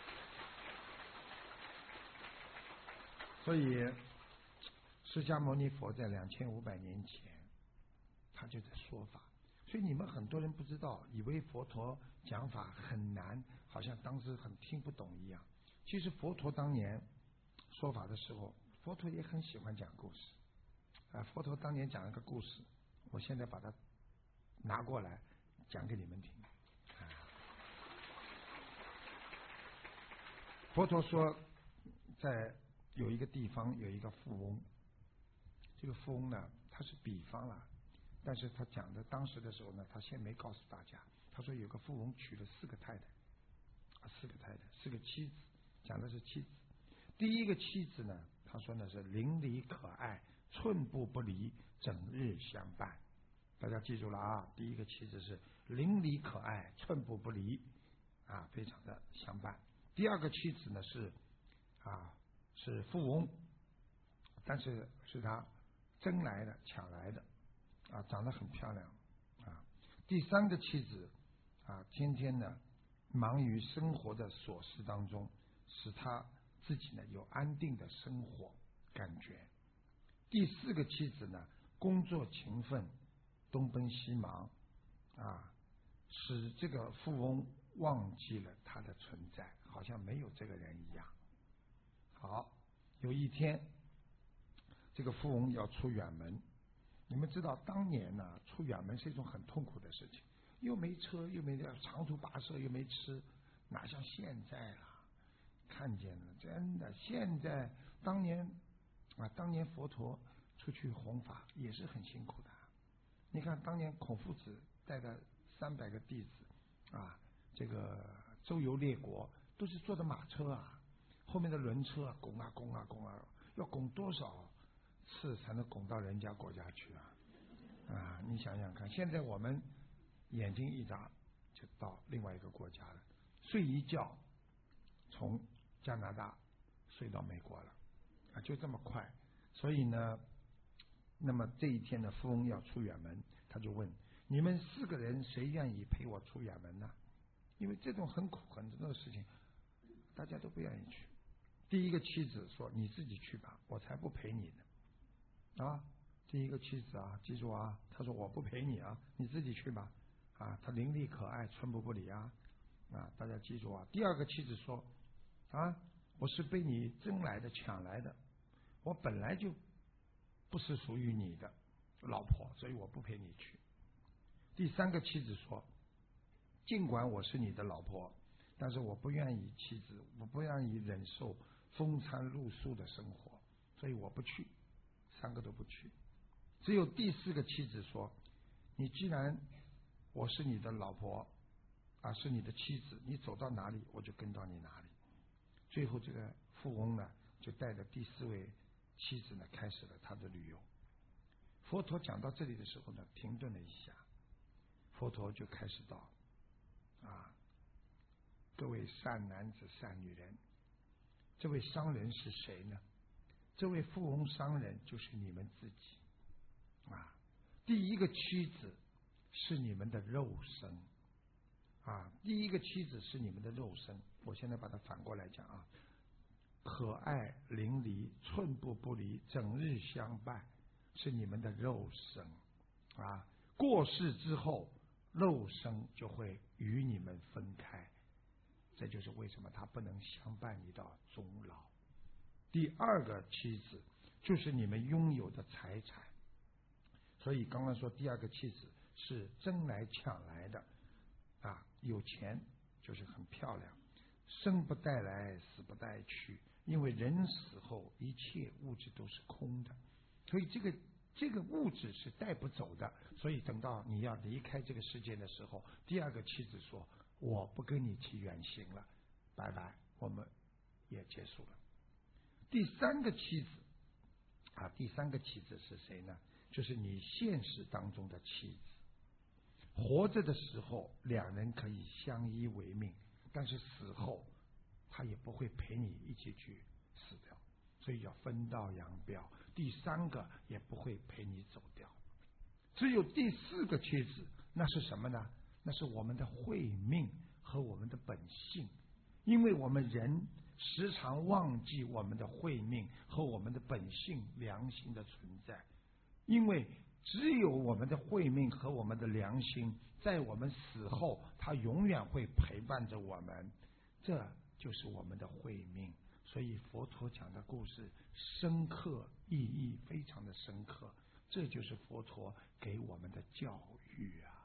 Speaker 1: 所以释迦牟尼佛在2500年前他就在说法，所以你们很多人不知道，以为佛陀讲法很难，好像当时很听不懂一样。其实佛陀当年说法的时候，佛陀也很喜欢讲故事佛陀当年讲了个故事，我现在把它拿过来讲给你们听。佛陀说，在有一个地方有一个富翁，这个富翁呢，他是比方了，但是他讲的当时的时候呢，他先没告诉大家。他说有个富翁娶了4个太太，4个妻子，讲的是妻子。第一个妻子呢，他说呢是伶俐可爱，寸步不离，整日相伴。大家记住了啊，第一个妻子是伶俐可爱，寸步不离，非常的相伴。第二个妻子呢是富翁，但是是他争来的抢来的，长得很漂亮。第三个妻子天天呢忙于生活的琐事当中，使他自己呢有安定的生活感觉。第4个妻子呢工作勤奋，东奔西忙，使这个富翁忘记了他的存在，好像没有这个人一样。好，有一天这个富翁要出远门，你们知道当年呢出远门是一种很痛苦的事情，又没车，又没长途跋涉，又没吃，哪像现在了？看见了，真的，现在当年佛陀出去弘法也是很辛苦的。你看当年孔夫子带的300个弟子这个周游列国，都是坐的马车后面的轮车拱拱要拱多少次才能拱到人家国家去你想想看，现在我们眼睛一眨就到另外一个国家了，睡一觉从加拿大睡到美国了就这么快。所以呢，那么这一天呢，富翁要出远门，他就问：你们4个人谁愿意陪我出远门呢？因为这种很苦很重的事情，大家都不愿意去。第一个妻子说：你自己去吧，我才不陪你呢。第一个妻子记住他说我不陪你你自己去吧。他伶俐可爱，寸步不离大家记住第二个妻子说：我是被你争来的抢来的，我本来就不是属于你的老婆，所以我不陪你去。第3个妻子说：尽管我是你的老婆，但是我不愿意我不愿意忍受风餐露宿的生活，所以我不去。3个都不去。只有第4个妻子说：你既然我是你的老婆是你的妻子，你走到哪里我就跟到你哪里。最后这个富翁呢就带着第4位妻子呢开始了他的旅游。佛陀讲到这里的时候呢停顿了一下，佛陀就开始道：各位善男子善女人，这位商人是谁呢？这位富翁商人就是你们自己第一个妻子是你们的肉身第一个妻子是你们的肉身。我现在把它反过来讲可爱伶俐，寸步不离，整日相伴，是你们的肉身过世之后，肉身就会与你们分开，这就是为什么他不能相伴你到终老。第2个妻子就是你们拥有的财产，所以刚刚说第2个妻子是争来抢来的有钱就是很漂亮，生不带来死不带去，因为人死后一切物质都是空的，所以这个物质是带不走的。所以等到你要离开这个世界的时候，第2个妻子说：我不跟你去远行了，拜拜，我们也结束了。第3个妻子第3个妻子是谁呢？就是你现实当中的妻子。活着的时候2人可以相依为命，但是死后他也不会陪你一起去死掉，所以要分道扬镳。第3个也不会陪你走掉。只有第4个妻子，那是什么呢？那是我们的慧命和我们的本性。因为我们人时常忘记我们的慧命和我们的本性良心的存在，因为只有我们的慧命和我们的良心在我们死后，它永远会陪伴着我们，这就是我们的慧命。所以佛陀讲的故事深刻，意义非常的深刻。 这就是佛陀给我们的教育啊。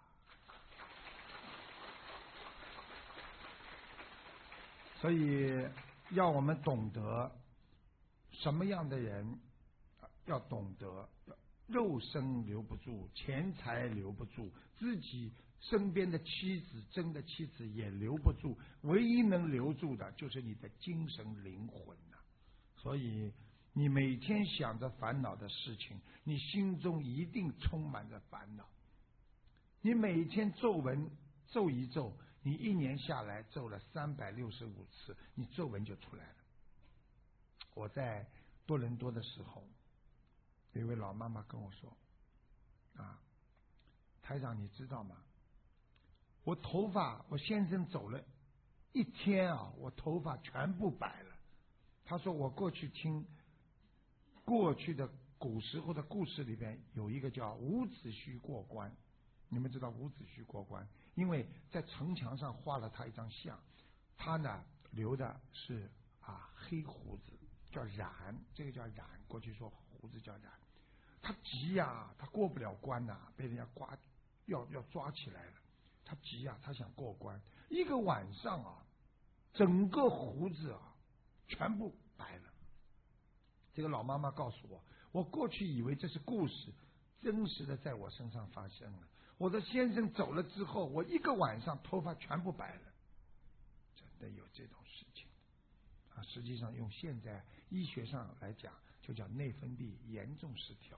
Speaker 1: 所以要我们懂得什么样的人，要懂得肉身留不住，钱财留不住，自己身边的妻子，真的妻子也留不住，唯一能留住的就是你的精神灵魂呐。所以你每天想着烦恼的事情，你心中一定充满着烦恼。你每天咒文咒一咒，你一年下来咒了365次，你咒文就出来了。我在多伦多的时候，有一位老妈妈跟我说啊，台长你知道吗？我头发，我先生走了一天啊，我头发全部白了。他说我过去听过去的古时候的故事里边有一个叫伍子胥过关，你们知道伍子胥过关，因为在城墙上画了他一张像，他呢留的是黑胡子，叫髯，这个叫髯，过去说胡子叫髯。他急呀，他过不了关呐，被人家要抓起来了。他急呀，他想过关，一个晚上啊，整个胡子啊全部白了。这个老妈妈告诉我，我过去以为这是故事，真实的在我身上发生了。我的先生走了之后，我一个晚上头发全部白了，真的有这种事情啊！实际上用现在医学上来讲，就叫内分泌严重失调，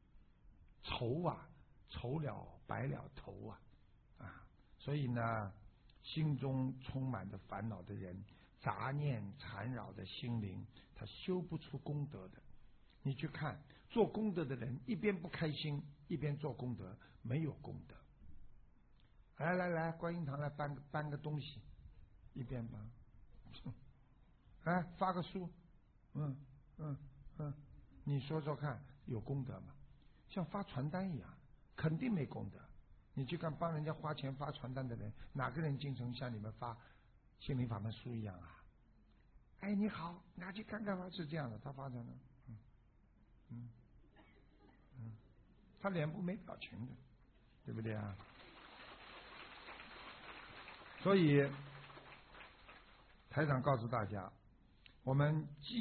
Speaker 1: 愁了白了头啊！所以呢，心中充满着烦恼的人，杂念缠绕的心灵，他修不出功德的。你去看做功德的人，一边不开心，一边做功德，没有功德。来，观音堂来搬个东西，一边搬，来发个书，你说说看，有功德吗？像发传单一样，肯定没功德。你去看帮人家花钱发传单的人，哪个人精神像你们发心灵法门书一样啊？哎，你好，拿去看看吧，是这样的，他发传单，他脸部没表情的，对不对啊？所以台长告诉大家，我们记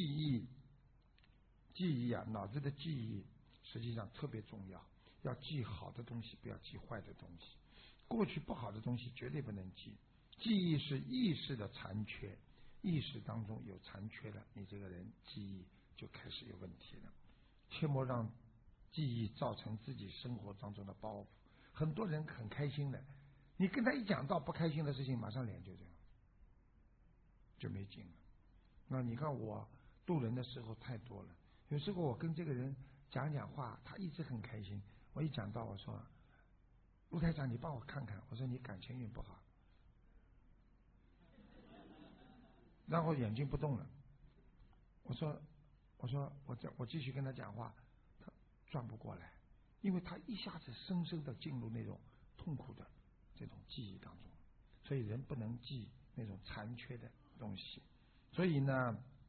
Speaker 1: 忆啊，脑子的记忆实际上特别重要，要记好的东西，不要记坏的东西。过去不好的东西绝对不能记。记忆是意识的残缺，意识当中有残缺了，你这个人记忆就开始有问题了。切莫让记忆造成自己生活当中的包袱。很多人很开心的，你跟他一讲到不开心的事情，马上脸就这样，就没劲了。那你看我渡人的时候太多了，有时候我跟这个人讲话，他一直很开心，我一讲到我说陆台长你帮我看看，我说你感情运不好，然后眼睛不动了，我说我继续跟他讲话，他转不过来，因为他一下子深深的进入那种痛苦的这种记忆当中，所以人不能记那种残缺的东西。所以呢，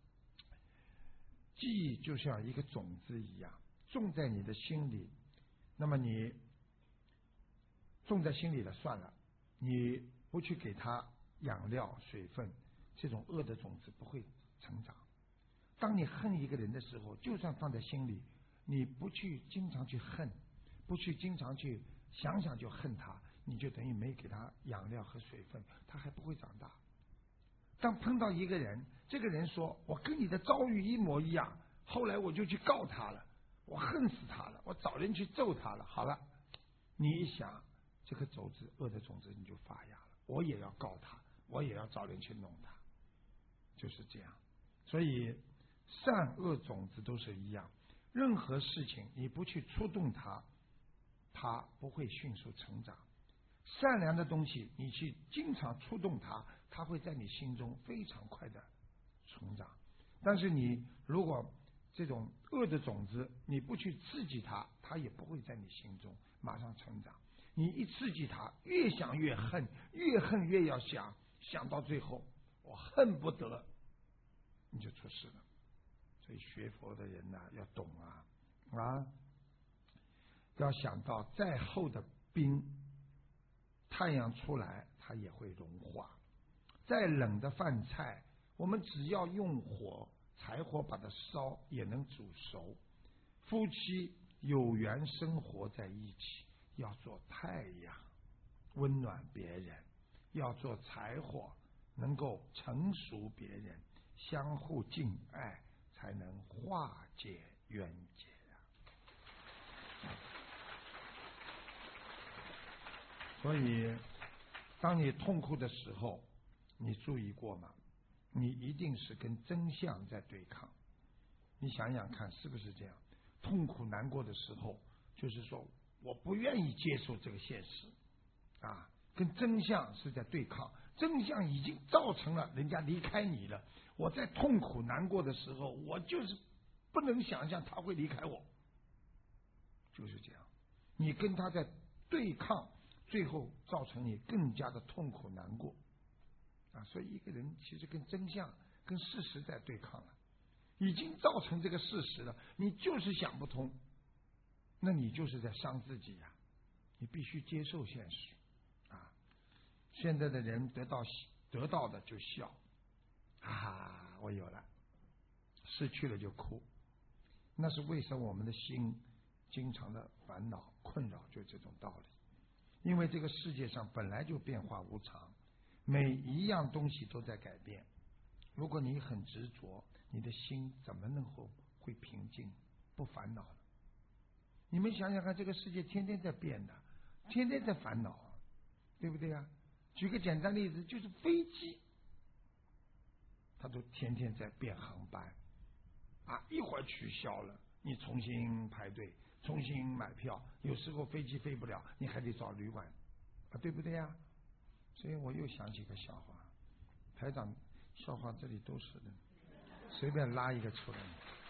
Speaker 1: 记忆就像一个种子一样，种在你的心里，那么你种在心里了算了，你不去给它养料水分，这种恶的种子不会成长。当你恨一个人的时候，就算放在心里，你不去经常去恨，不去经常去想想就恨他，你就等于没给他养料和水分，他还不会长大。当碰到一个人，这个人说我跟你的遭遇一模一样，后来我就去告他了，我恨死他了，我找人去揍他了，好了，你一想这个种子恶的种子你就发芽了，我也要告他，我也要找人去弄他，就是这样。所以善恶种子都是一样，任何事情你不去触动它，它不会迅速成长。善良的东西你去经常触动它，它会在你心中非常快的成长。但是你如果这种恶的种子你不去刺激它，它也不会在你心中马上成长。你一刺激它，越想越恨，越恨越要想到最后我恨不得，你就出事了。所以学佛的人呢，要懂啊！ 要想到再厚的冰，太阳出来它也会融化；再冷的饭菜，我们只要用柴火把它烧，也能煮熟。夫妻有缘生活在一起，要做太阳，温暖别人；要做柴火，能够成熟别人，相互敬爱，才能化解冤结啊。所以当你痛苦的时候，你注意过吗？你一定是跟真相在对抗。你想想看，是不是这样？痛苦难过的时候，就是说我不愿意接受这个现实啊，跟真相是在对抗。真相已经造成了人家离开你了，我在痛苦难过的时候，我就是不能想象他会离开我，就是这样。你跟他在对抗，最后造成你更加的痛苦难过啊！所以一个人其实跟真相、跟事实在对抗了，已经造成这个事实了，你就是想不通，那你就是在伤自己呀！你必须接受现实啊！现在的人得到的就笑，啊，我有了，失去了就哭，那是为什么我们的心经常的烦恼困扰，就这种道理。因为这个世界上本来就变化无常，每一样东西都在改变。如果你很执着，你的心怎么能够会平静不烦恼呢？你们想想看，这个世界天天在变的，天天在烦恼，对不对啊？举个简单例子，就是飞机，它都天天在变航班啊，一会儿取消了，你重新排队，重新买票，有时候飞机飞不了，你还得找旅馆啊，对不对呀？所以我又想起个笑话，台长笑话这里都是的，随便拉一个出来。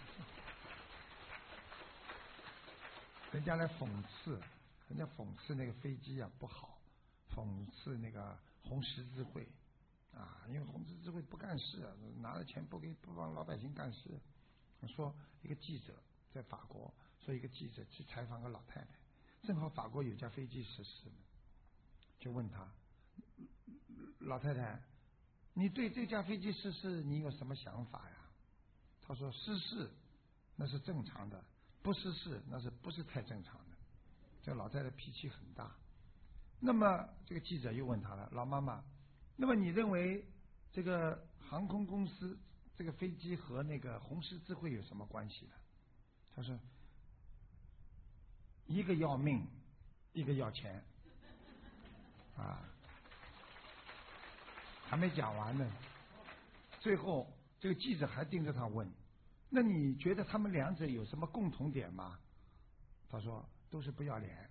Speaker 1: 人家来讽刺那个飞机啊不好，讽刺那个红十字会啊，因为红十字会不干事，拿了钱不帮老百姓干事。说一个记者在法国，说一个记者去采访个老太太，正好法国有架飞机失事了，就问他，老太太，你对这架飞机失事你有什么想法呀？他说失事那是正常的，不失事那是不是太正常的。这老太太脾气很大。那么这个记者又问他了，老妈妈，那么你认为这个航空公司这个飞机和那个红十字会有什么关系呢？他说一个要命，一个要钱啊，还没讲完呢。最后这个记者还盯着他问，那你觉得他们两者有什么共同点吗？他说都是不要脸。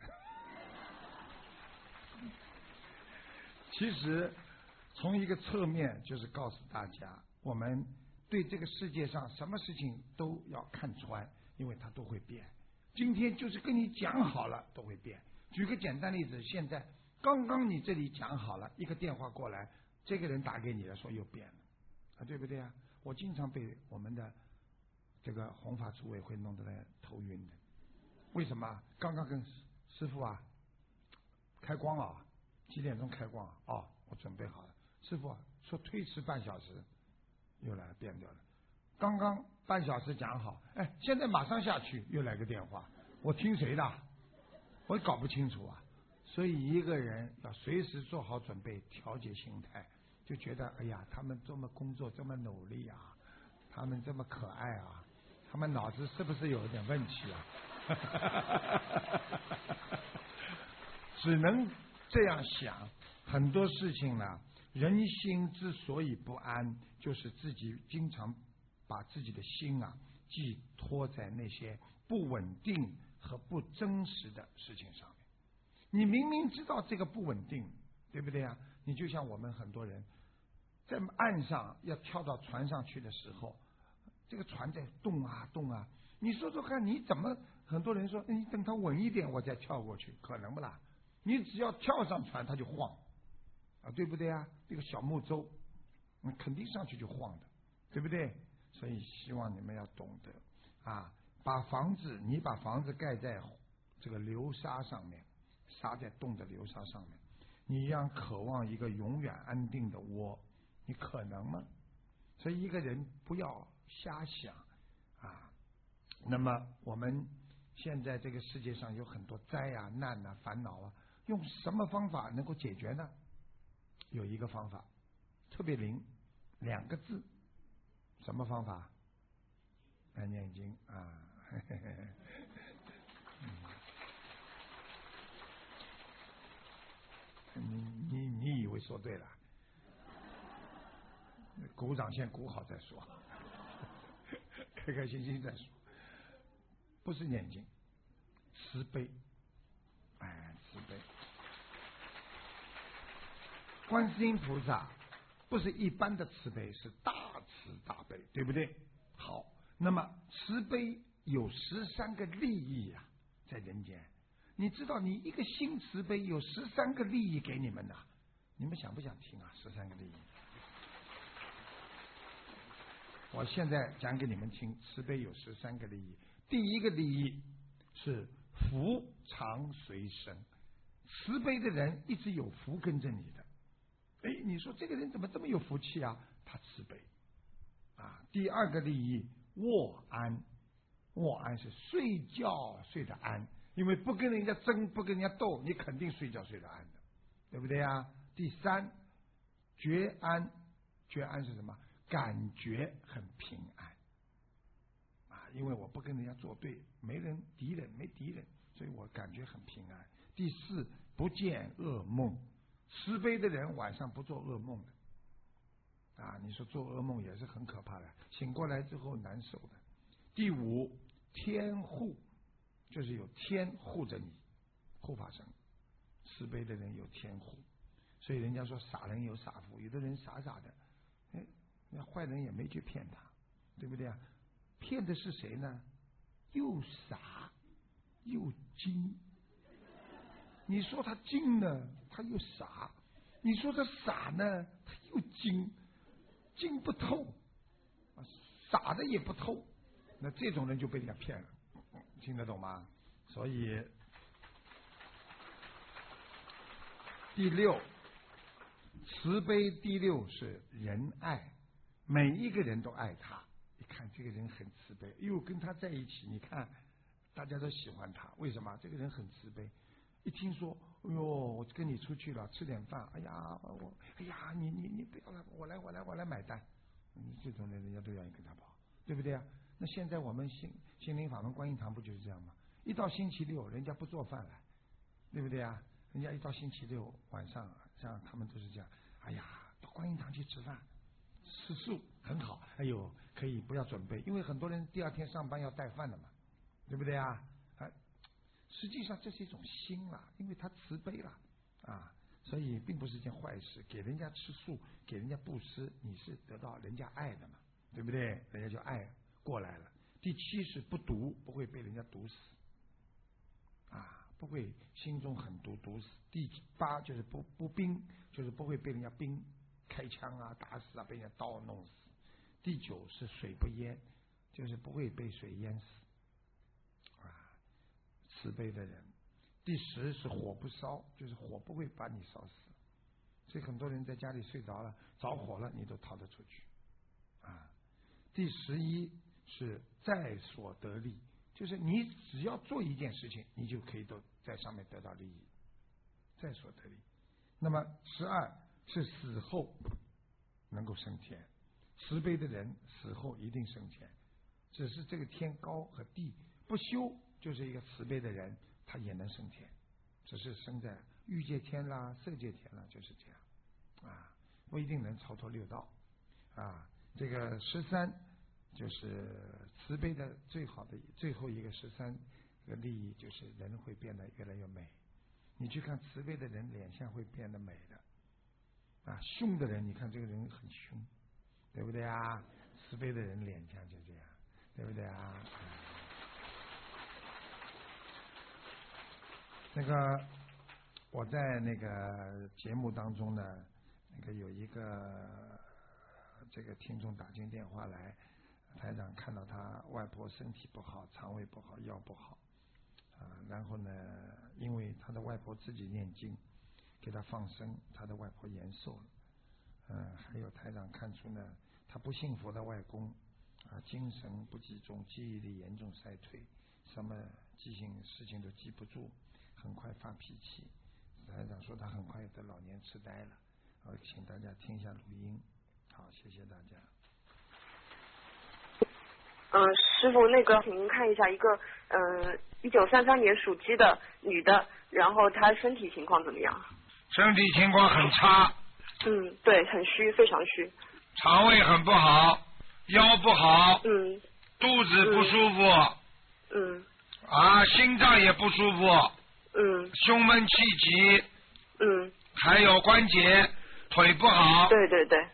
Speaker 1: 其实从一个侧面就是告诉大家，我们对这个世界上什么事情都要看穿，因为它都会变。今天就是跟你讲好了都会变。举个简单例子，现在刚刚你这里讲好了，一个电话过来，这个人打给你了，说又变了啊，对不对啊？我经常被我们的这个弘法组委会弄得来头晕的。为什么？刚刚跟师父啊开光啊，几点钟开光啊？哦，我准备好了。师父说推迟半小时，又来变掉了。刚刚半小时讲好，哎，现在马上下去，又来个电话，我听谁的？我也搞不清楚啊。所以一个人要随时做好准备，调节心态，就觉得哎呀，他们这么工作这么努力啊，他们这么可爱啊，他们脑子是不是有点问题啊？只能这样想。很多事情呢，人心之所以不安，就是自己经常把自己的心啊寄托在那些不稳定和不真实的事情上面。你明明知道这个不稳定，对不对啊？你就像我们很多人在岸上要跳到船上去的时候，这个船在动啊动啊，你说说看，你怎么？很多人说你等它稳一点我再跳过去，可能不啦？你只要跳上船它就晃啊，对不对啊？这个小木舟肯定上去就晃的，对不对？所以希望你们要懂得啊，你把房子盖在这个流沙上面，沙在动的流沙上面，你要渴望一个永远安定的窝，你可能吗？所以一个人不要瞎想啊。那么我们现在这个世界上有很多灾啊、难啊、烦恼啊，用什么方法能够解决呢？有一个方法特别灵，2个字，什么方法？念经啊。你以为说对了？鼓掌先鼓好再说，开开心心再说。不是念经，慈悲，慈悲。观世音菩萨不是一般的慈悲，是大慈大悲，对不对？好，那么慈悲有13个利益啊，在人间。你知道，你一个心慈悲有13个利益给你们的，你们想不想听啊？13个利益，我现在讲给你们听。慈悲有13个利益，第1个利益是福常随身，慈悲的人一直有福跟着你的。你说这个人怎么这么有福气啊？他慈悲啊。第2个利益卧安，卧安是睡觉睡得安，因为不跟人家争，不跟人家斗，你肯定睡觉睡得安的，对不对呀？第3觉安，觉安是什么？感觉很平安啊，因为我不跟人家作对，没敌人，所以我感觉很平安。第4不见噩梦，慈悲的人晚上不做噩梦的啊。你说做噩梦也是很可怕的，醒过来之后难受的。第5天护，就是有天护着你，护法神。慈悲的人有天护，所以人家说傻人有傻福，有的人傻傻的，那坏人也没去骗他，对不对啊？骗的是谁呢？又傻又精。你说他精呢，他又傻；你说他傻呢，他又精，精不透，傻的也不透。那这种人就被人家骗了，听得懂吗？所以第6慈悲，第6是仁爱，每一个人都爱他。你看这个人很慈悲，跟他在一起，你看大家都喜欢他，为什么？这个人很慈悲。一听说，我跟你出去了，吃点饭，你不要了，我来买单。你这种人，人家都愿意跟他跑，对不对啊？那现在我们心灵法门观音堂不就是这样吗？一到星期6，人家不做饭了，对不对啊？人家一到星期6晚上，像他们都是这样，到观音堂去吃饭，吃素很好。可以不要准备，因为很多人第2天上班要带饭的嘛，对不对啊？实际上这是一种心了，因为他慈悲了啊，所以并不是一件坏事。给人家吃素，给人家布施，你是得到人家爱的嘛，对不对？人家就爱过来了。第7是不毒，不会被人家毒死啊，不会心中很毒死。第8就是不兵，就是不会被人家兵开枪啊打死啊，被人家刀弄死。第9是水不淹，就是不会被水淹死。慈悲的人。第10是火不烧，就是火不会把你烧死。所以很多人在家里睡着了，着火了，你都逃得出去啊。第11是在所得利，就是你只要做一件事情，你就可以都在上面得到利益，在所得利。那么12是死后能够升天，慈悲的人死后一定升天，只是这个天高和地不修。就是一个慈悲的人，他也能升天，只是升在欲界天啦、色界天啦，就是这样啊，不一定能超脱6道啊。这个13就是慈悲的最后一个13个利益，就是人会变得越来越美。你去看慈悲的人，脸相会变得美的啊。凶的人，你看这个人很凶，对不对啊？慈悲的人脸相就这样，对不对啊？那个我在那个节目当中呢，那个有一个这个听众打进电话来，台长看到他外婆身体不好，肠胃不好，腰不好然后呢，因为他的外婆自己念经，给他放生，他的外婆延寿了。还有台长看出呢，他不信佛的外公精神不集中，记忆力严重衰退，什么记性事情都记不住，很快发脾气。台长说他很快得老年痴呆了。请大家听一下录音。好，谢谢大家。
Speaker 2: 师傅，那个请您看一下一个1933年属鸡的女的，然后她身体情况怎么样？
Speaker 1: 身体情况很差。
Speaker 2: 对，很虚，非常虚。
Speaker 1: 肠胃很不好，腰不好。肚子不舒服。心脏也不舒服。胸闷气急。还有关节，腿不好。
Speaker 2: 对。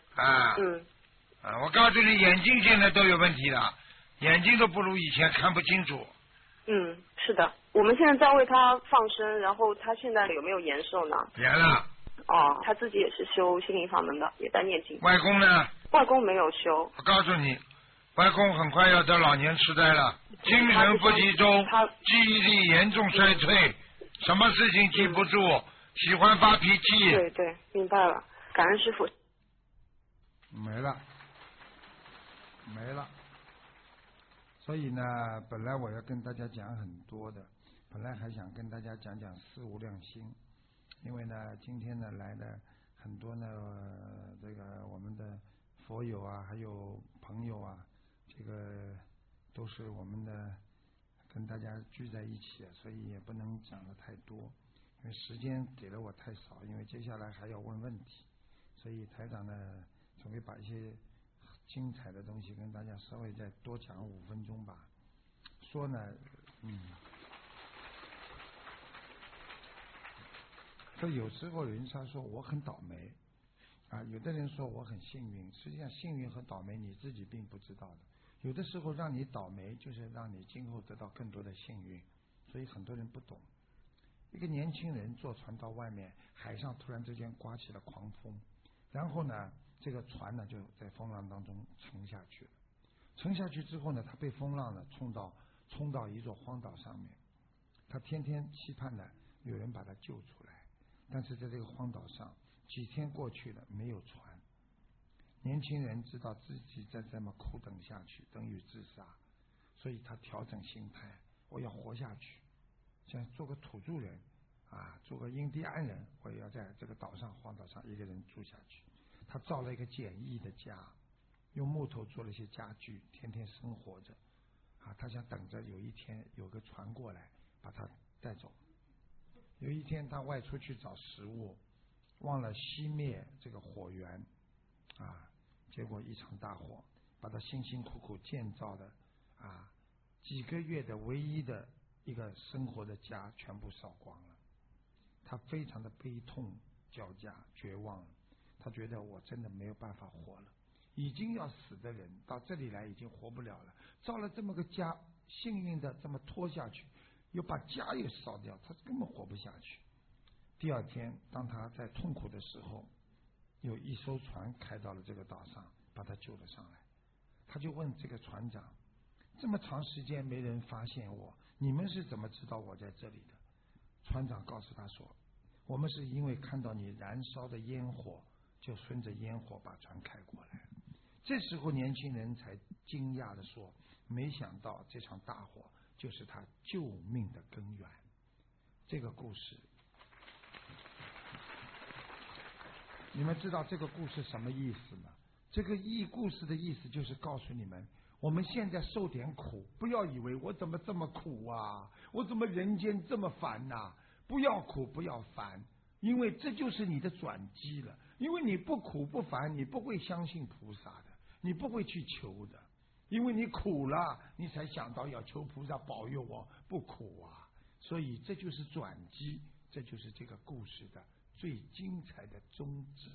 Speaker 1: 我告诉你，眼睛现在都有问题了，眼睛都不如以前看不清楚。
Speaker 2: 是的，我们现在在为他放生，然后他现在有没有延寿呢？
Speaker 1: 延了。
Speaker 2: 他自己也是修心灵法门的，也在念经。
Speaker 1: 外公呢？
Speaker 2: 外公没有修。我
Speaker 1: 告诉你，外公很快要得老年痴呆了，精神不集中，记忆力严重衰退，什么事情记不住，喜欢发脾气。
Speaker 2: 对，明白了，感恩师傅。
Speaker 1: 没了。所以呢，本来我要跟大家讲很多的，本来还想跟大家讲四无量心，因为呢，今天呢来的很多呢，这个我们的佛友还有朋友这个都是我们的跟大家聚在一起，所以也不能讲的太多，因为时间给了我太少，因为接下来还要问问题，所以台长呢准备把一些精彩的东西跟大家稍微再多讲5分钟吧。说呢，所以有时候人家说我很倒霉有的人说我很幸运，实际上幸运和倒霉你自己并不知道的。有的时候让你倒霉，就是让你今后得到更多的幸运，所以很多人不懂。一个年轻人坐船到外面，海上突然之间刮起了狂风，然后呢这个船呢就在风浪当中沉下去了。沉下去之后呢，他被风浪呢冲到一座荒岛上面，他天天期盼呢有人把他救出来，但是在这个荒岛上几天过去了，没有船。年轻人知道自己再这么苦等下去等于自杀，所以他调整心态，我要活下去，像做个土著人做个印第安人，我也要在这个荒岛上一个人住下去。他造了一个简易的家，用木头做了一些家具，天天生活着他想等着有一天有个船过来把他带走。有一天他外出去找食物，忘了熄灭这个火源结果一场大火把他辛辛苦苦建造的几个月的唯一的一个生活的家全部烧光了。他非常的悲痛交加，绝望了，他觉得我真的没有办法活了，已经要死的人到这里来已经活不了了，造了这么个家，幸运的这么拖下去，又把家又烧掉，他根本活不下去。第二天当他在痛苦的时候，有一艘船开到了这个岛上，把他救了上来。他就问这个船长，这么长时间没人发现我，你们是怎么知道我在这里的？船长告诉他说，我们是因为看到你燃烧的烟火，就顺着烟火把船开过来。这时候年轻人才惊讶地说，没想到这场大火就是他救命的根源。这个故事你们知道这个故事什么意思吗？这个故事的意思就是告诉你们，我们现在受点苦，不要以为我怎么这么苦我怎么人间这么烦不要苦不要烦，因为这就是你的转机了。因为你不苦不烦，你不会相信菩萨的，你不会去求的，因为你苦了，你才想到要求菩萨保佑我不苦所以这就是转机，这就是这个故事的最精彩的宗旨。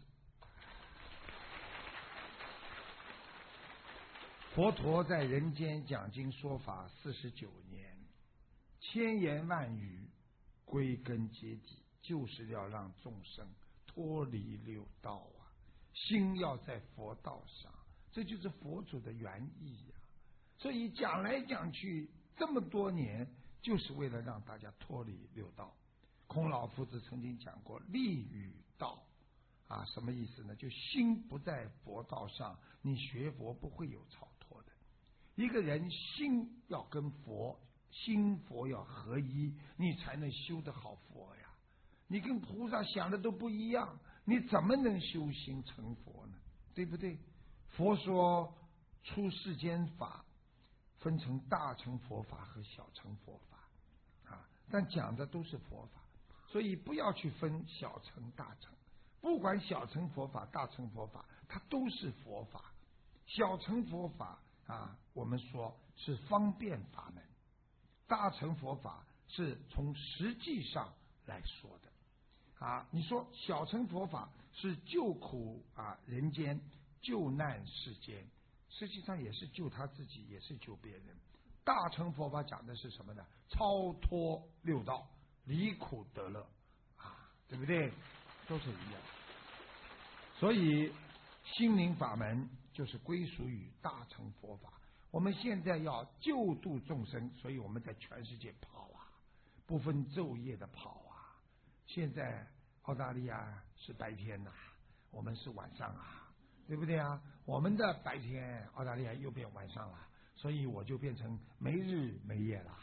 Speaker 1: 佛陀在人间讲经说法49年，千言万语，归根结底就是要让众生脱离六道心要在佛道上，这就是佛祖的原意所以讲来讲去这么多年， 就是为了让大家脱离六道。孔老夫子曾经讲过立与道啊，什么意思呢？就心不在佛道上，你学佛不会有超脱的。一个人心要跟佛心佛要合一，你才能修得好佛呀。你跟菩萨想的都不一样，你怎么能修行成佛呢？对不对？佛说出世间法分成大乘佛法和小乘佛法啊，但讲的都是佛法，所以不要去分小乘大乘，不管小乘佛法大乘佛法，它都是佛法。小乘佛法啊，我们说是方便法门，大乘佛法是从实际上来说的啊。你说小乘佛法是救苦啊人间，救难世间，实际上也是救他自己，也是救别人。大乘佛法讲的是什么呢？超脱六道，离苦得乐啊，对不对？都是一样。所以心灵法门就是归属于大乘佛法。我们现在要救度众生，所以我们在全世界跑啊，不分昼夜的跑啊。现在澳大利亚是白天呐，我们是晚上啊，对不对啊？我们的白天，澳大利亚又变晚上了，所以我就变成没日没夜了。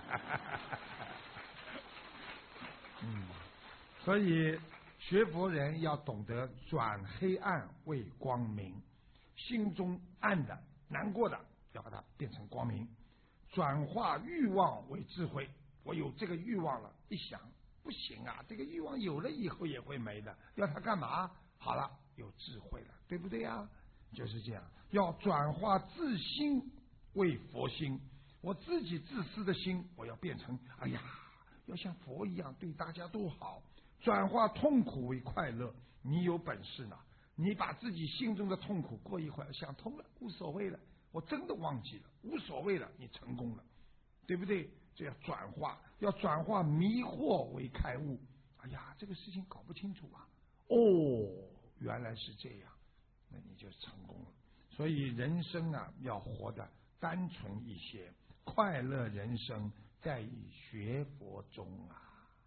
Speaker 1: 所以学佛人要懂得转黑暗为光明，心中暗的难过的要把它变成光明，转化欲望为智慧。我有这个欲望了，一想不行啊，这个欲望有了以后也会没的，要它干嘛？好了，有智慧了，对不对啊？就是这样，要转化自心为佛心。我自己自私的心，我要变成哎呀，要像佛一样对大家都好。转化痛苦为快乐，你有本事呢，你把自己心中的痛苦过一会儿想通了，无所谓了，我真的忘记了，无所谓了，你成功了，对不对？这要转化，要转化迷惑为开悟。哎呀，这个事情搞不清楚啊，哦，原来是这样，那你就成功了。所以人生啊，要活得单纯一些，快乐人生在于学佛中啊。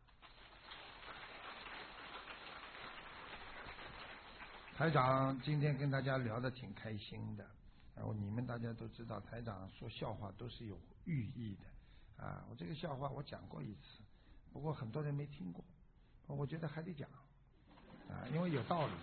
Speaker 1: 台长今天跟大家聊得挺开心的，然后你们大家都知道，台长说笑话都是有寓意的啊。我这个笑话我讲过一次，不过很多人没听过，我觉得还得讲啊，因为有道理。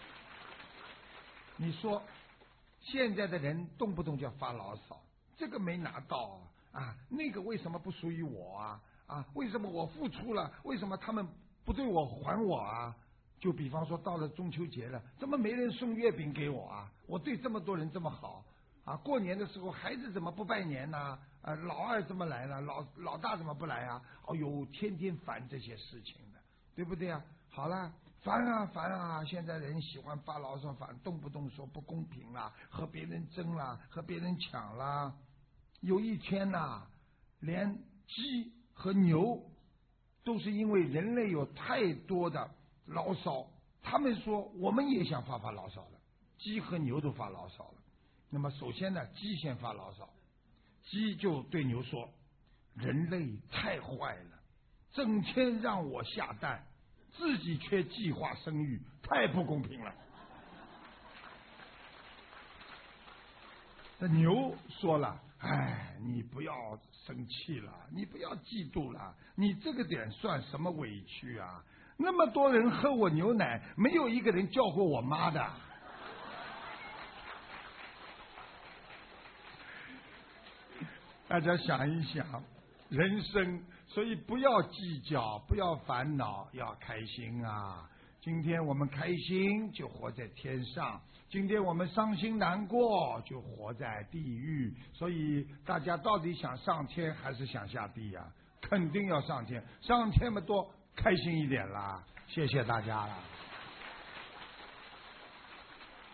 Speaker 1: 你说现在的人动不动就要发牢骚，这个没拿到啊，那个为什么不属于我啊？啊，为什么我付出了，为什么他们不对我还我啊？就比方说到了中秋节了，怎么没人送月饼给我啊？我对这么多人这么好啊，过年的时候孩子怎么不拜年呢？老二怎么来了？老大怎么不来啊？哦呦，天天烦这些事情的，对不对啊？好了，烦啊！现在人喜欢发牢骚，动不动说不公平啦，和别人争啦，和别人抢啦。有一天呐，连鸡和牛都是因为人类有太多的牢骚，他们说我们也想发牢骚了，鸡和牛都发牢骚了。那么首先呢，鸡先发牢骚，鸡就对牛说：“人类太坏了，整天让我下蛋，自己却计划生育，太不公平了。”那牛说了：“哎，你不要生气了，你不要嫉妒了，你这个点算什么委屈啊？那么多人喝我牛奶，没有一个人叫过我妈的。”大家想一想，人生，所以不要计较，不要烦恼，要开心啊！今天我们开心，就活在天上；今天我们伤心难过，就活在地狱。所以大家到底想上天还是想下地啊？肯定要上天，上天嘛多开心一点啦！谢谢大家了。